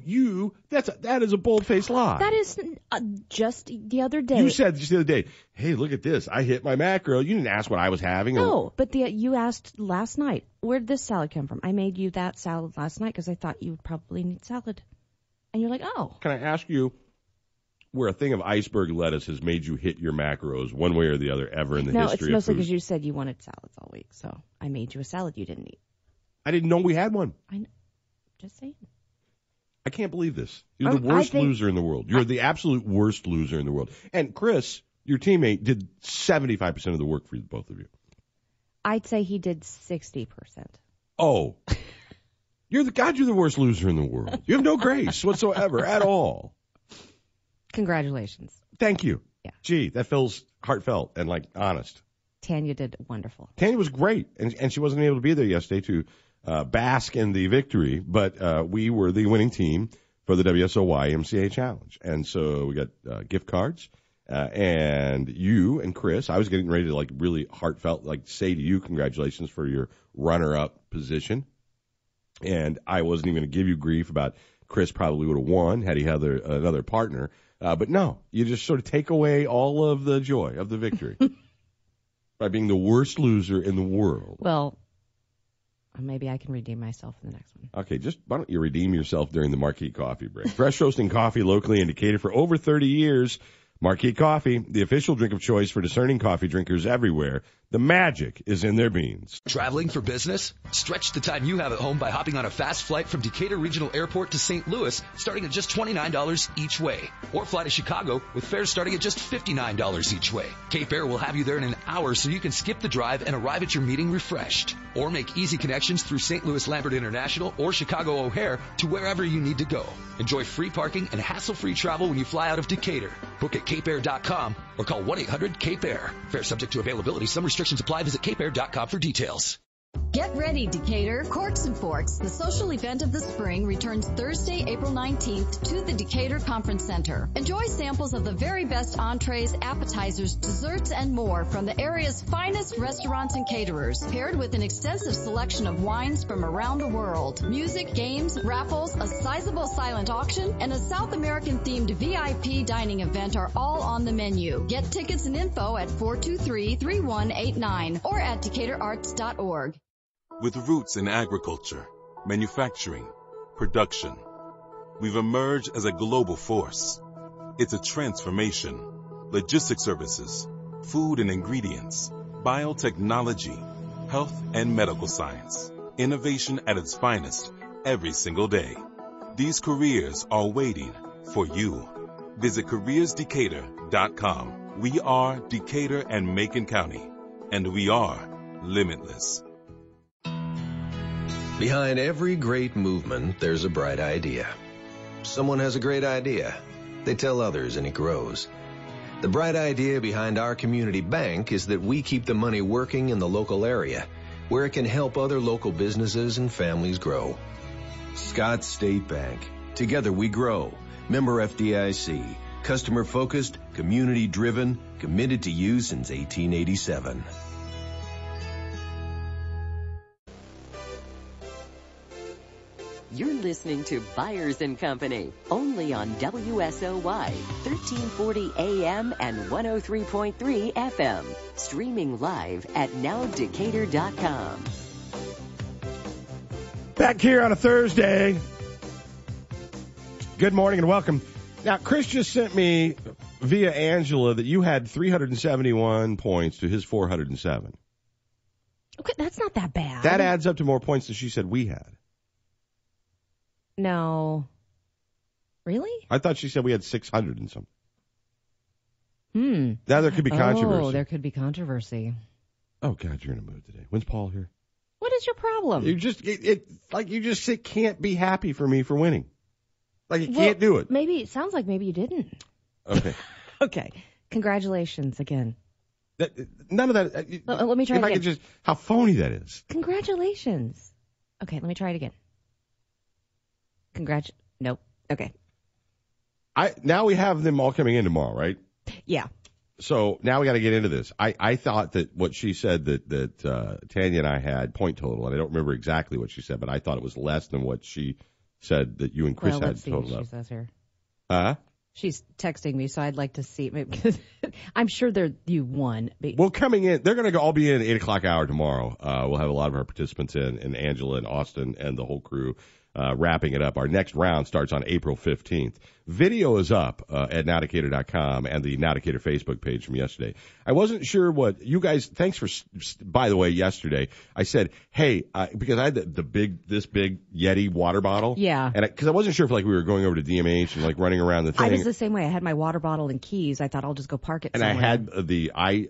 That is a bold-faced lie. That is just the other day. You said just the other day, hey, look at this. I hit my macro. You didn't ask what I was having. No, but you asked last night, where did this salad come from? I made you that salad last night because I thought you would probably need salad. And you're like, oh. Can I ask you where a thing of iceberg lettuce has made you hit your macros one way or the other ever in the history of food? No, it's mostly because you said you wanted salads all week, so I made you a salad you didn't eat. I didn't know we had one. I know. Just saying. I can't believe this. You're the worst loser in the world. You're the absolute worst loser in the world. And Chris, your teammate, did 75% of the work for both of you. I'd say he did 60%. Oh. You're the worst loser in the world. You have no grace whatsoever at all. Congratulations. Thank you. Yeah. Gee, that feels heartfelt and honest. Tanya did wonderful. Tanya was great, and she wasn't able to be there yesterday to bask in the victory, but we were the winning team for the WSOY MCA Challenge. And so we got gift cards, and you and Chris, I was getting ready to really heartfelt say to you congratulations for your runner-up position. And I wasn't even going to give you grief about Chris probably would have won had he had another partner. But no, you just sort of take away all of the joy of the victory by being the worst loser in the world. Well, maybe I can redeem myself in the next one. Okay, why don't you redeem yourself during the Marquee Coffee break? Fresh roasting coffee locally in Decatur for over 30 years. Marquee Coffee, the official drink of choice for discerning coffee drinkers everywhere. The magic is in their beans. Traveling for business? Stretch the time you have at home by hopping on a fast flight from Decatur Regional Airport to St. Louis, starting at just $29 each way. Or fly to Chicago with fares starting at just $59 each way. Cape Air will have you there in an hour so you can skip the drive and arrive at your meeting refreshed. Or make easy connections through St. Louis Lambert International or Chicago O'Hare to wherever you need to go. Enjoy free parking and hassle-free travel when you fly out of Decatur. Book at capeair.com or call 1-800-CAPE-AIR. Fare subject to availability. Some restrictions apply. Visit capeair.com for details. Get ready, Decatur. Corks and Forks, the social event of the spring, returns Thursday, April 19th to the Decatur Conference Center. Enjoy samples of the very best entrees, appetizers, desserts, and more from the area's finest restaurants and caterers, paired with an extensive selection of wines from around the world. Music, games, raffles, a sizable silent auction, and a South American-themed VIP dining event are all on the menu. Get tickets and info at 423-3189 or at DecaturArts.org. With roots in agriculture, manufacturing, production, we've emerged as a global force. It's a transformation. Logistics services, food and ingredients, biotechnology, health and medical science, innovation at its finest every single day. These careers are waiting for you. Visit careersdecatur.com. We are Decatur and Macon County, and we are limitless. Behind every great movement, there's a bright idea. Someone has a great idea. They tell others and it grows. The bright idea behind our community bank is that we keep the money working in the local area, where it can help other local businesses and families grow. Scott State Bank. Together we grow. Member FDIC. Customer focused, community driven, committed to you since 1887. You're listening to Byers & Company, only on WSOY, 1340 AM and 103.3 FM. Streaming live at nowdecatur.com. Back here on a Thursday. Good morning and welcome. Now, Chris just sent me via Angela that you had 371 points to his 407. Okay, that's not that bad. That adds up to more points than she said we had. No. Really? I thought she said we had 600 and something. Now there could be controversy. Oh, there could be controversy. Oh, God, you're in a mood today. When's Paul here? What is your problem? You just, can't be happy for me for winning. Like, you can't do it. Maybe, it sounds like maybe you didn't. Okay. Okay. Congratulations again. None of that. Let me try it again. I could just, how phony that is. Congratulations. Okay, let me try it again. Nope. Okay. Now we have them all coming in tomorrow, right? Yeah. So now we got to get into this. I thought that what she said that Tanya and I had point total, and I don't remember exactly what she said, but I thought it was less than what she said that you and Chris had total up. Let's see what she says here. She's texting me, so I'd like to see. Because I'm sure you won. Well, coming in, they're going to all be in 8 o'clock hour tomorrow. We'll have a lot of our participants in, and Angela and Austin and the whole crew. Wrapping it up. Our next round starts on April 15th. Video is up at nowdecatur.com and the Now Decatur Facebook page from yesterday. I wasn't sure what you guys, thanks for, by the way, yesterday, I said, hey, because I had this big Yeti water bottle. Yeah. And because I wasn't sure if we were going over to DMH and running around the thing. I was the same way. I had my water bottle and keys. I thought I'll just go park it somewhere. And I had the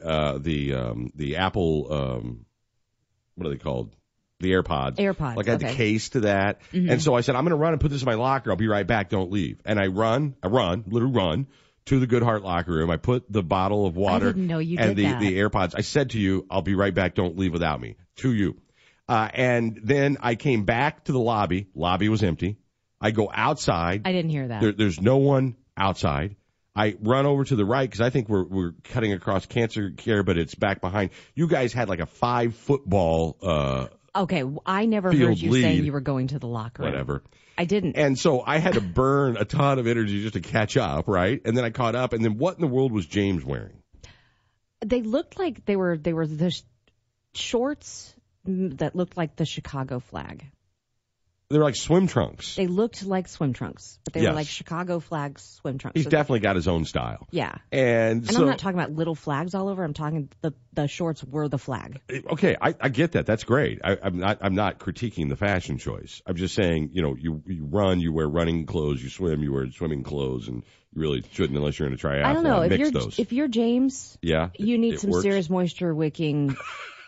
Apple, what are they called? The AirPods. I had the case to that. Mm-hmm. And so I said, I'm going to run and put this in my locker. I'll be right back. Don't leave. And I literally run to the Goodhart locker room. I put the bottle of water I didn't know you and did that. the AirPods. I said to you, I'll be right back. Don't leave without me. To you. And then I came back to the lobby. Lobby was empty. I go outside. I didn't hear that. There's no one outside. I run over to the right because I think we're cutting across cancer care, but it's back behind. You guys had like a 5 football, okay, I never heard you saying you were going to the locker room. Whatever. I didn't. And so I had to burn a ton of energy just to catch up, right? And then I caught up. And then what in the world was James wearing? They looked like they were the shorts that looked like the Chicago flag. They were like swim trunks. They looked like swim trunks, but they were like Chicago flag swim trunks. He's definitely got his own style. Yeah. And so, I'm not talking about little flags all over. I'm talking the shorts were the flag. Okay, I get that. That's great. I'm not critiquing the fashion choice. I'm just saying, you run, you wear running clothes, you swim, you wear swimming clothes, and you really shouldn't unless you're in a triathlon. I don't know. If you're James, you need some works. serious moisture wicking.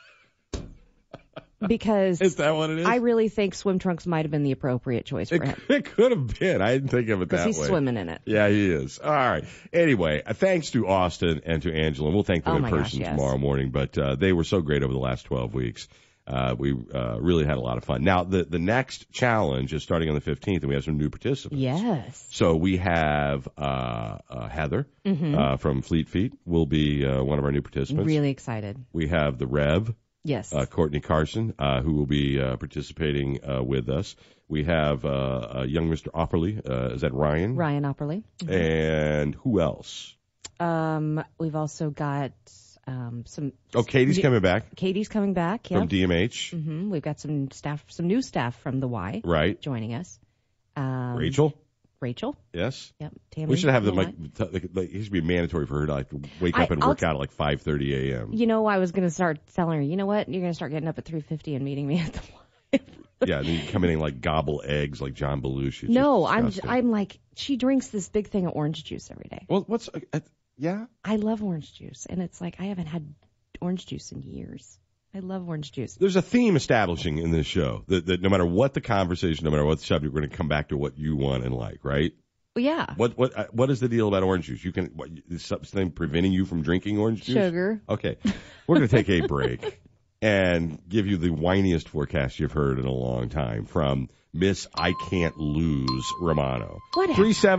Because is that what it is? I really think swim trunks might have been the appropriate choice for him. It could have been. I didn't think of it that way. Because he's swimming in it. Yeah, he is. All right. Anyway, thanks to Austin and to Angela. We'll thank them in person tomorrow morning. But they were so great over the last 12 weeks. We really had a lot of fun. Now, the next challenge is starting on the 15th, and we have some new participants. Yes. So we have Heather from Fleet Feet will be one of our new participants. Really excited. We have the Rev. Yes. Courtney Carson, who will be participating with us. We have young Mr. Opperly. Is that Ryan? Ryan Opperly. And who else? We've also got some. Oh, Katie's coming back. Katie's coming back. Yep. From DMH. Mm-hmm. We've got some new staff from the Y. Right. Joining us. Rachel. Yep. Yes. Tammy, We should have them it used to be mandatory for her to wake up and work out at 5:30 a.m. You know, I was going to start telling her, you know what? You're going to start getting up at 3:50 and meeting me at the Y. Yeah, and then you come in and gobble eggs like John Belushi. No, I'm like, she drinks this big thing of orange juice every day. Well, yeah? I love orange juice, and it's like I haven't had orange juice in years. I love orange juice. There's a theme establishing in this show that no matter what the conversation, no matter what the subject, we're going to come back to what you want and like, right? Well, yeah. What is the deal about orange juice? Is something preventing you from drinking orange juice? Sugar. Okay. We're going to take a break and give you the whiniest forecast you've heard in a long time from Miss I Can't Lose Romano. What?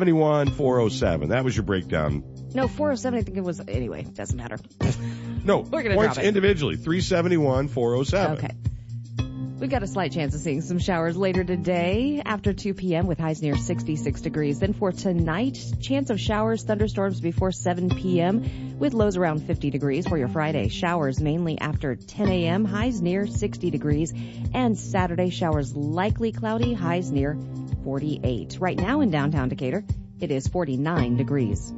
371-407. That was your breakdown. No, 407, I think it was. Anyway, doesn't matter. No, we're gonna points drop it. Individually. 371-407. Okay. We've got a slight chance of seeing some showers later today after 2 p.m. with highs near 66 degrees. Then for tonight, chance of showers, thunderstorms before 7 p.m. with lows around 50 degrees. For your Friday, showers mainly after 10 a.m., highs near 60 degrees. And Saturday, showers likely cloudy, highs near 48. Right now in downtown Decatur, it is 49 degrees.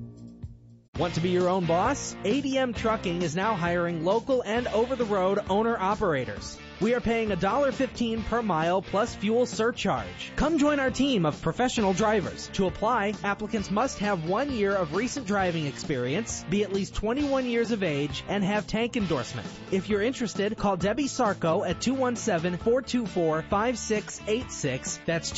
Want to be your own boss? ADM Trucking is now hiring local and over-the-road owner-operators. We are paying $1.15 per mile plus fuel surcharge. Come join our team of professional drivers. To apply, applicants must have 1 year of recent driving experience, be at least 21 years of age, and have tank endorsement. If you're interested, call Debbie Sarko at 217-424-5686. That's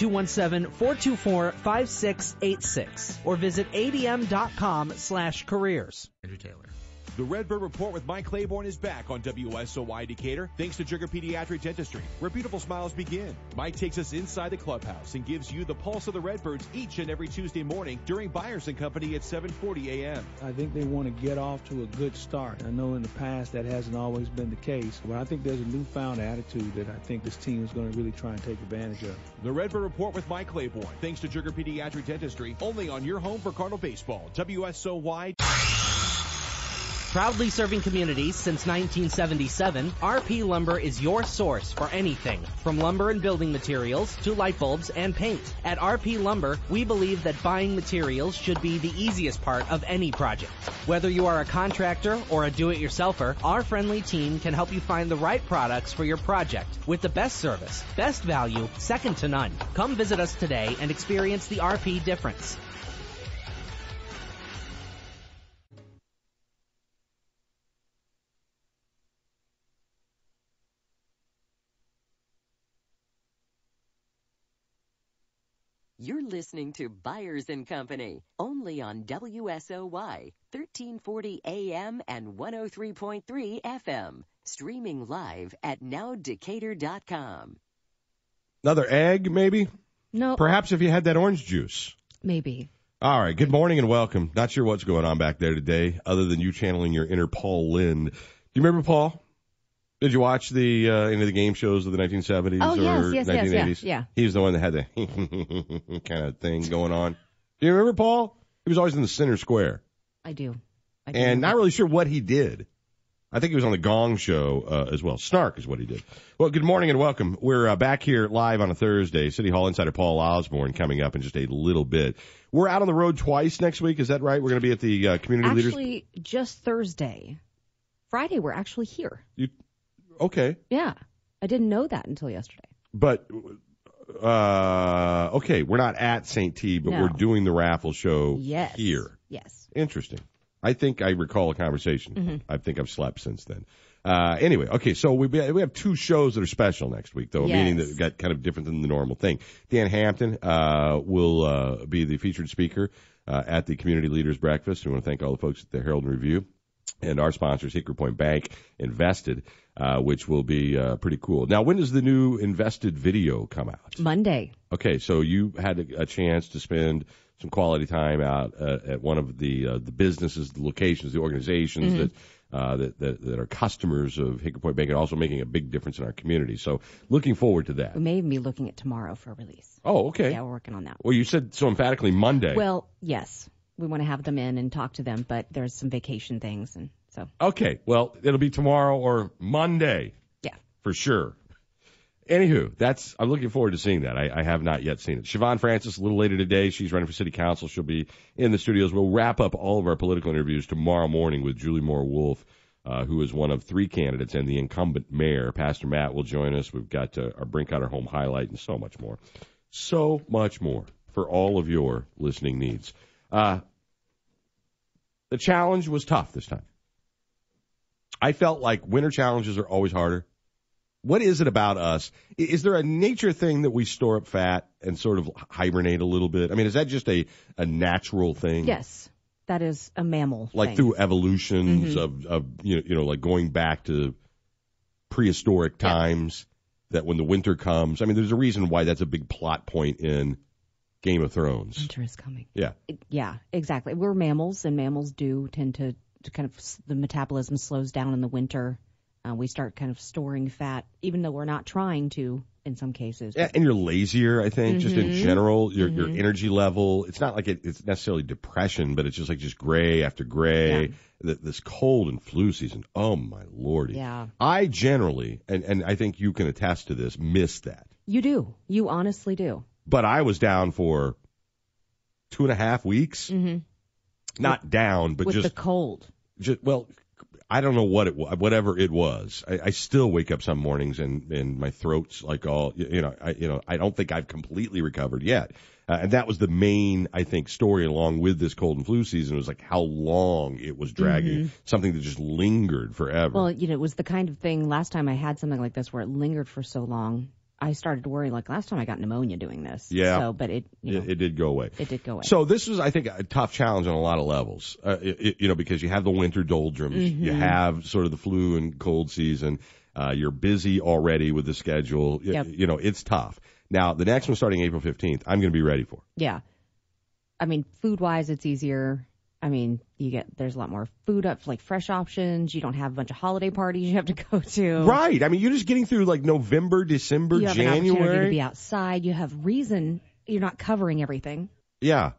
217-424-5686. Or visit adm.com/careers. Andrew Taylor. The Redbird Report with Mike Claiborne is back on WSOY Decatur, thanks to Jigger Pediatric Dentistry, where beautiful smiles begin. Mike takes us inside the clubhouse and gives you the pulse of the Redbirds each and every Tuesday morning during Byers & Company at 7:40 a.m. I think they want to get off to a good start. I know in the past that hasn't always been the case, but I think there's a newfound attitude that I think this team is going to really try and take advantage of. The Redbird Report with Mike Claiborne, thanks to Jigger Pediatric Dentistry, only on your home for Cardinal Baseball, WSOY. Proudly serving communities since 1977, RP Lumber is your source for anything, from lumber and building materials to light bulbs and paint. At RP Lumber, we believe that buying materials should be the easiest part of any project. Whether you are a contractor or a do-it-yourselfer, our friendly team can help you find the right products for your project with the best service, best value, second to none. Come visit us today and experience the RP difference. You're listening to Byers & Company, only on WSOY, 1340 AM and 103.3 FM. Streaming live at nowdecatur.com. Another egg, maybe? No. Perhaps if you had that orange juice. Maybe. All right. Good morning and welcome. Not sure what's going on back there today, other than you channeling your inner Paul Lynde. Do you remember Paul? Did you watch the any of the game shows of the 1970s or 1980s? Yeah. He was the one that had the kind of thing going on. Do you remember Paul? He was always in the center square. I do. And not really sure what he did. I think he was on the Gong Show as well. Snark is what he did. Well, good morning and welcome. We're back here live on a Thursday. City Hall insider Paul Osborne coming up in just a little bit. We're out on the road twice next week. Is that right? We're going to be at the Community Leaders. Actually, just Thursday. Friday, we're actually here. Okay. Yeah. I didn't know that until yesterday. But, okay, we're not at St. T, but we're doing the raffle show here. Yes. Interesting. I think I recall a conversation. Mm-hmm. I think I've slept since then. Anyway, okay, so we have two shows that are special next week, though, meaning that got kind of different than the normal thing. Dan Hampton will be the featured speaker at the Community Leaders Breakfast. We want to thank all the folks at the Herald and Review And our sponsors, Hickory Point Bank, invested, which will be pretty cool. Now, when does the new Invested video come out? Monday. Okay, so you had a chance to spend some quality time out at one of the businesses, the locations, the organizations that are customers of Hickory Point Bank and also making a big difference in our community. So looking forward to that. We may even be looking at tomorrow for a release. Oh, okay. Yeah, we're working on that. Well, you said so emphatically Monday. Well, yes. We want to have them in and talk to them, but there's some vacation things, and so. Okay, well, it'll be tomorrow or Monday. Yeah. For sure. Anywho, I'm looking forward to seeing that. I have not yet seen it. Siobhan Francis, a little later today, she's running for city council. She'll be in the studios. We'll wrap up all of our political interviews tomorrow morning with Julie Moore-Wolf, who is one of 3 candidates and the incumbent mayor. Pastor Matt will join us. We've got our Brink Out Our Home highlight and so much more. So much more for all of your listening needs. The challenge was tough this time. I felt like winter challenges are always harder. What is it about us? Is there a nature thing that we store up fat and sort of hibernate a little bit? I mean, is that just a natural thing? Yes, that is a mammal like thing. Through evolutions of like going back to prehistoric times, that when the winter comes, I mean, there's a reason why that's a big plot point in Game of Thrones. Winter is coming. Yeah. Yeah, exactly. We're mammals, and mammals do tend to kind of, the metabolism slows down in the winter. We start kind of storing fat, even though we're not trying to in some cases. Yeah, and you're lazier, I think, just in general. Your energy level, it's not like it's necessarily depression, but it's just gray after gray. Yeah. This cold and flu season, oh my lordy. Yeah. I generally, and I think you can attest to this, miss that. You do. You honestly do. But I was down for 2.5 weeks. Mm-hmm. Not down, but with just the cold. Well, I don't know whatever it was. I still wake up some mornings and my throat's like all, I don't think I've completely recovered yet. And that was the main, I think, story along with this cold and flu season, was like how long it was dragging, something that just lingered forever. Well, it was the kind of thing, last time I had something like this where it lingered for so long, I started to worry, like last time I got pneumonia doing this. Yeah. So, but it did go away. It did go away. So this was, I think, a tough challenge on a lot of levels, because you have the winter doldrums, you have sort of the flu and cold season, you're busy already with the schedule. Yep. It's tough. Now, the next one starting April 15th, I'm going to be ready for. Yeah. I mean, food-wise, it's easier. I mean, there's a lot more food up, like fresh options. You don't have a bunch of holiday parties you have to go to. Right. I mean, you're just getting through like November, December, you have January. An opportunity to be outside. You have reason. You're not covering everything. Yeah.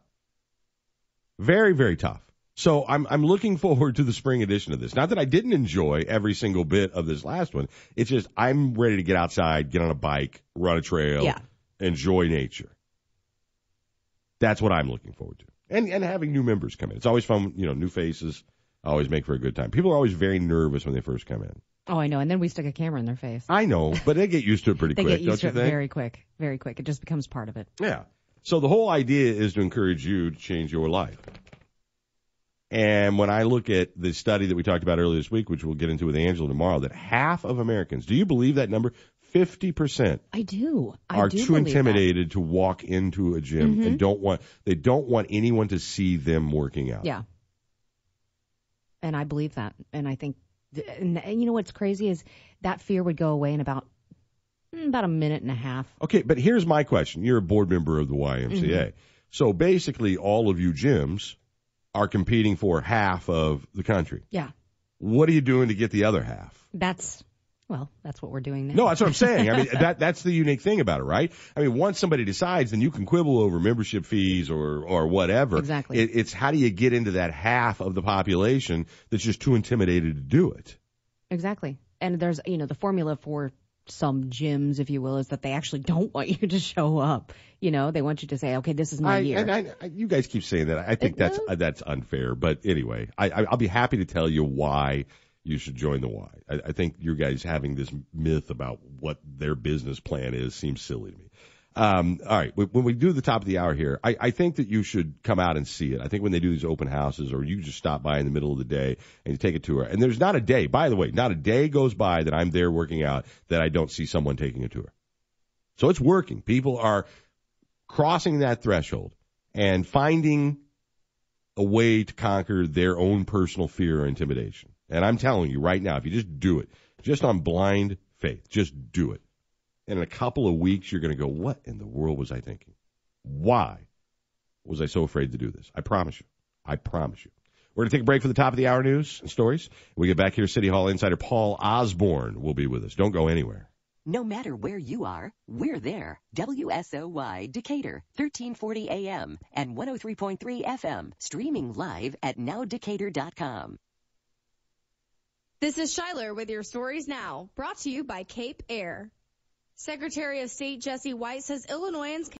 Very, very tough. So I'm looking forward to the spring edition of this. Not that I didn't enjoy every single bit of this last one. It's just I'm ready to get outside, get on a bike, run a trail, enjoy nature. That's what I'm looking forward to. And having new members come in. It's always fun, new faces always make for a good time. People are always very nervous when they first come in. Oh, I know. And then we stick a camera in their face. I know, but they get used to it pretty quick, don't you think? They get used to it very quick. Very quick. It just becomes part of it. Yeah. So the whole idea is to encourage you to change your life. And when I look at the study that we talked about earlier this week, which we'll get into with Angela tomorrow, that half of Americans, do you believe that number? 50%. I do. Are too intimidated to walk into a gym and don't want anyone to see them working out. Yeah. And I believe that. And I think, and you know what's crazy is that fear would go away in about a minute and a half. Okay, but here's my question. You're a board member of the YMCA. So basically all of you gyms are competing for half of the country. Yeah. What are you doing to get the other half? That's what we're doing now. No, that's what I'm saying. I mean, that's the unique thing about it, right? I mean, once somebody decides, then you can quibble over membership fees or whatever. Exactly. It's how do you get into that half of the population that's just too intimidated to do it? Exactly. And there's, the formula for some gyms, if you will, is that they actually don't want you to show up. They want you to say, okay, this is my year. You guys keep saying that. I think that's unfair. But anyway, I'll be happy to tell you why you should join the Y. I think you guys having this myth about what their business plan is seems silly to me. All right, when we do the top of the hour here, I think that you should come out and see it. I think when they do these open houses, or you just stop by in the middle of the day and you take a tour. And there's not a day, by the way, not a day goes by that I'm there working out that I don't see someone taking a tour. So it's working. People are crossing that threshold and finding a way to conquer their own personal fear or intimidation. And I'm telling you right now, if you just do it, just on blind faith, just do it. And in a couple of weeks, you're going to go, what in the world was I thinking? Why was I so afraid to do this? I promise you. I promise you. We're going to take a break for the top of the hour news and stories. When we get back here, City Hall insider Paul Osborne will be with us. Don't go anywhere. No matter where you are, we're there. WSOY Decatur, 1340 AM and 103.3 FM. Streaming live at nowdecatur.com. This is Schuyler with your stories now, brought to you by Cape Air. Secretary of State Jesse White says Illinoisans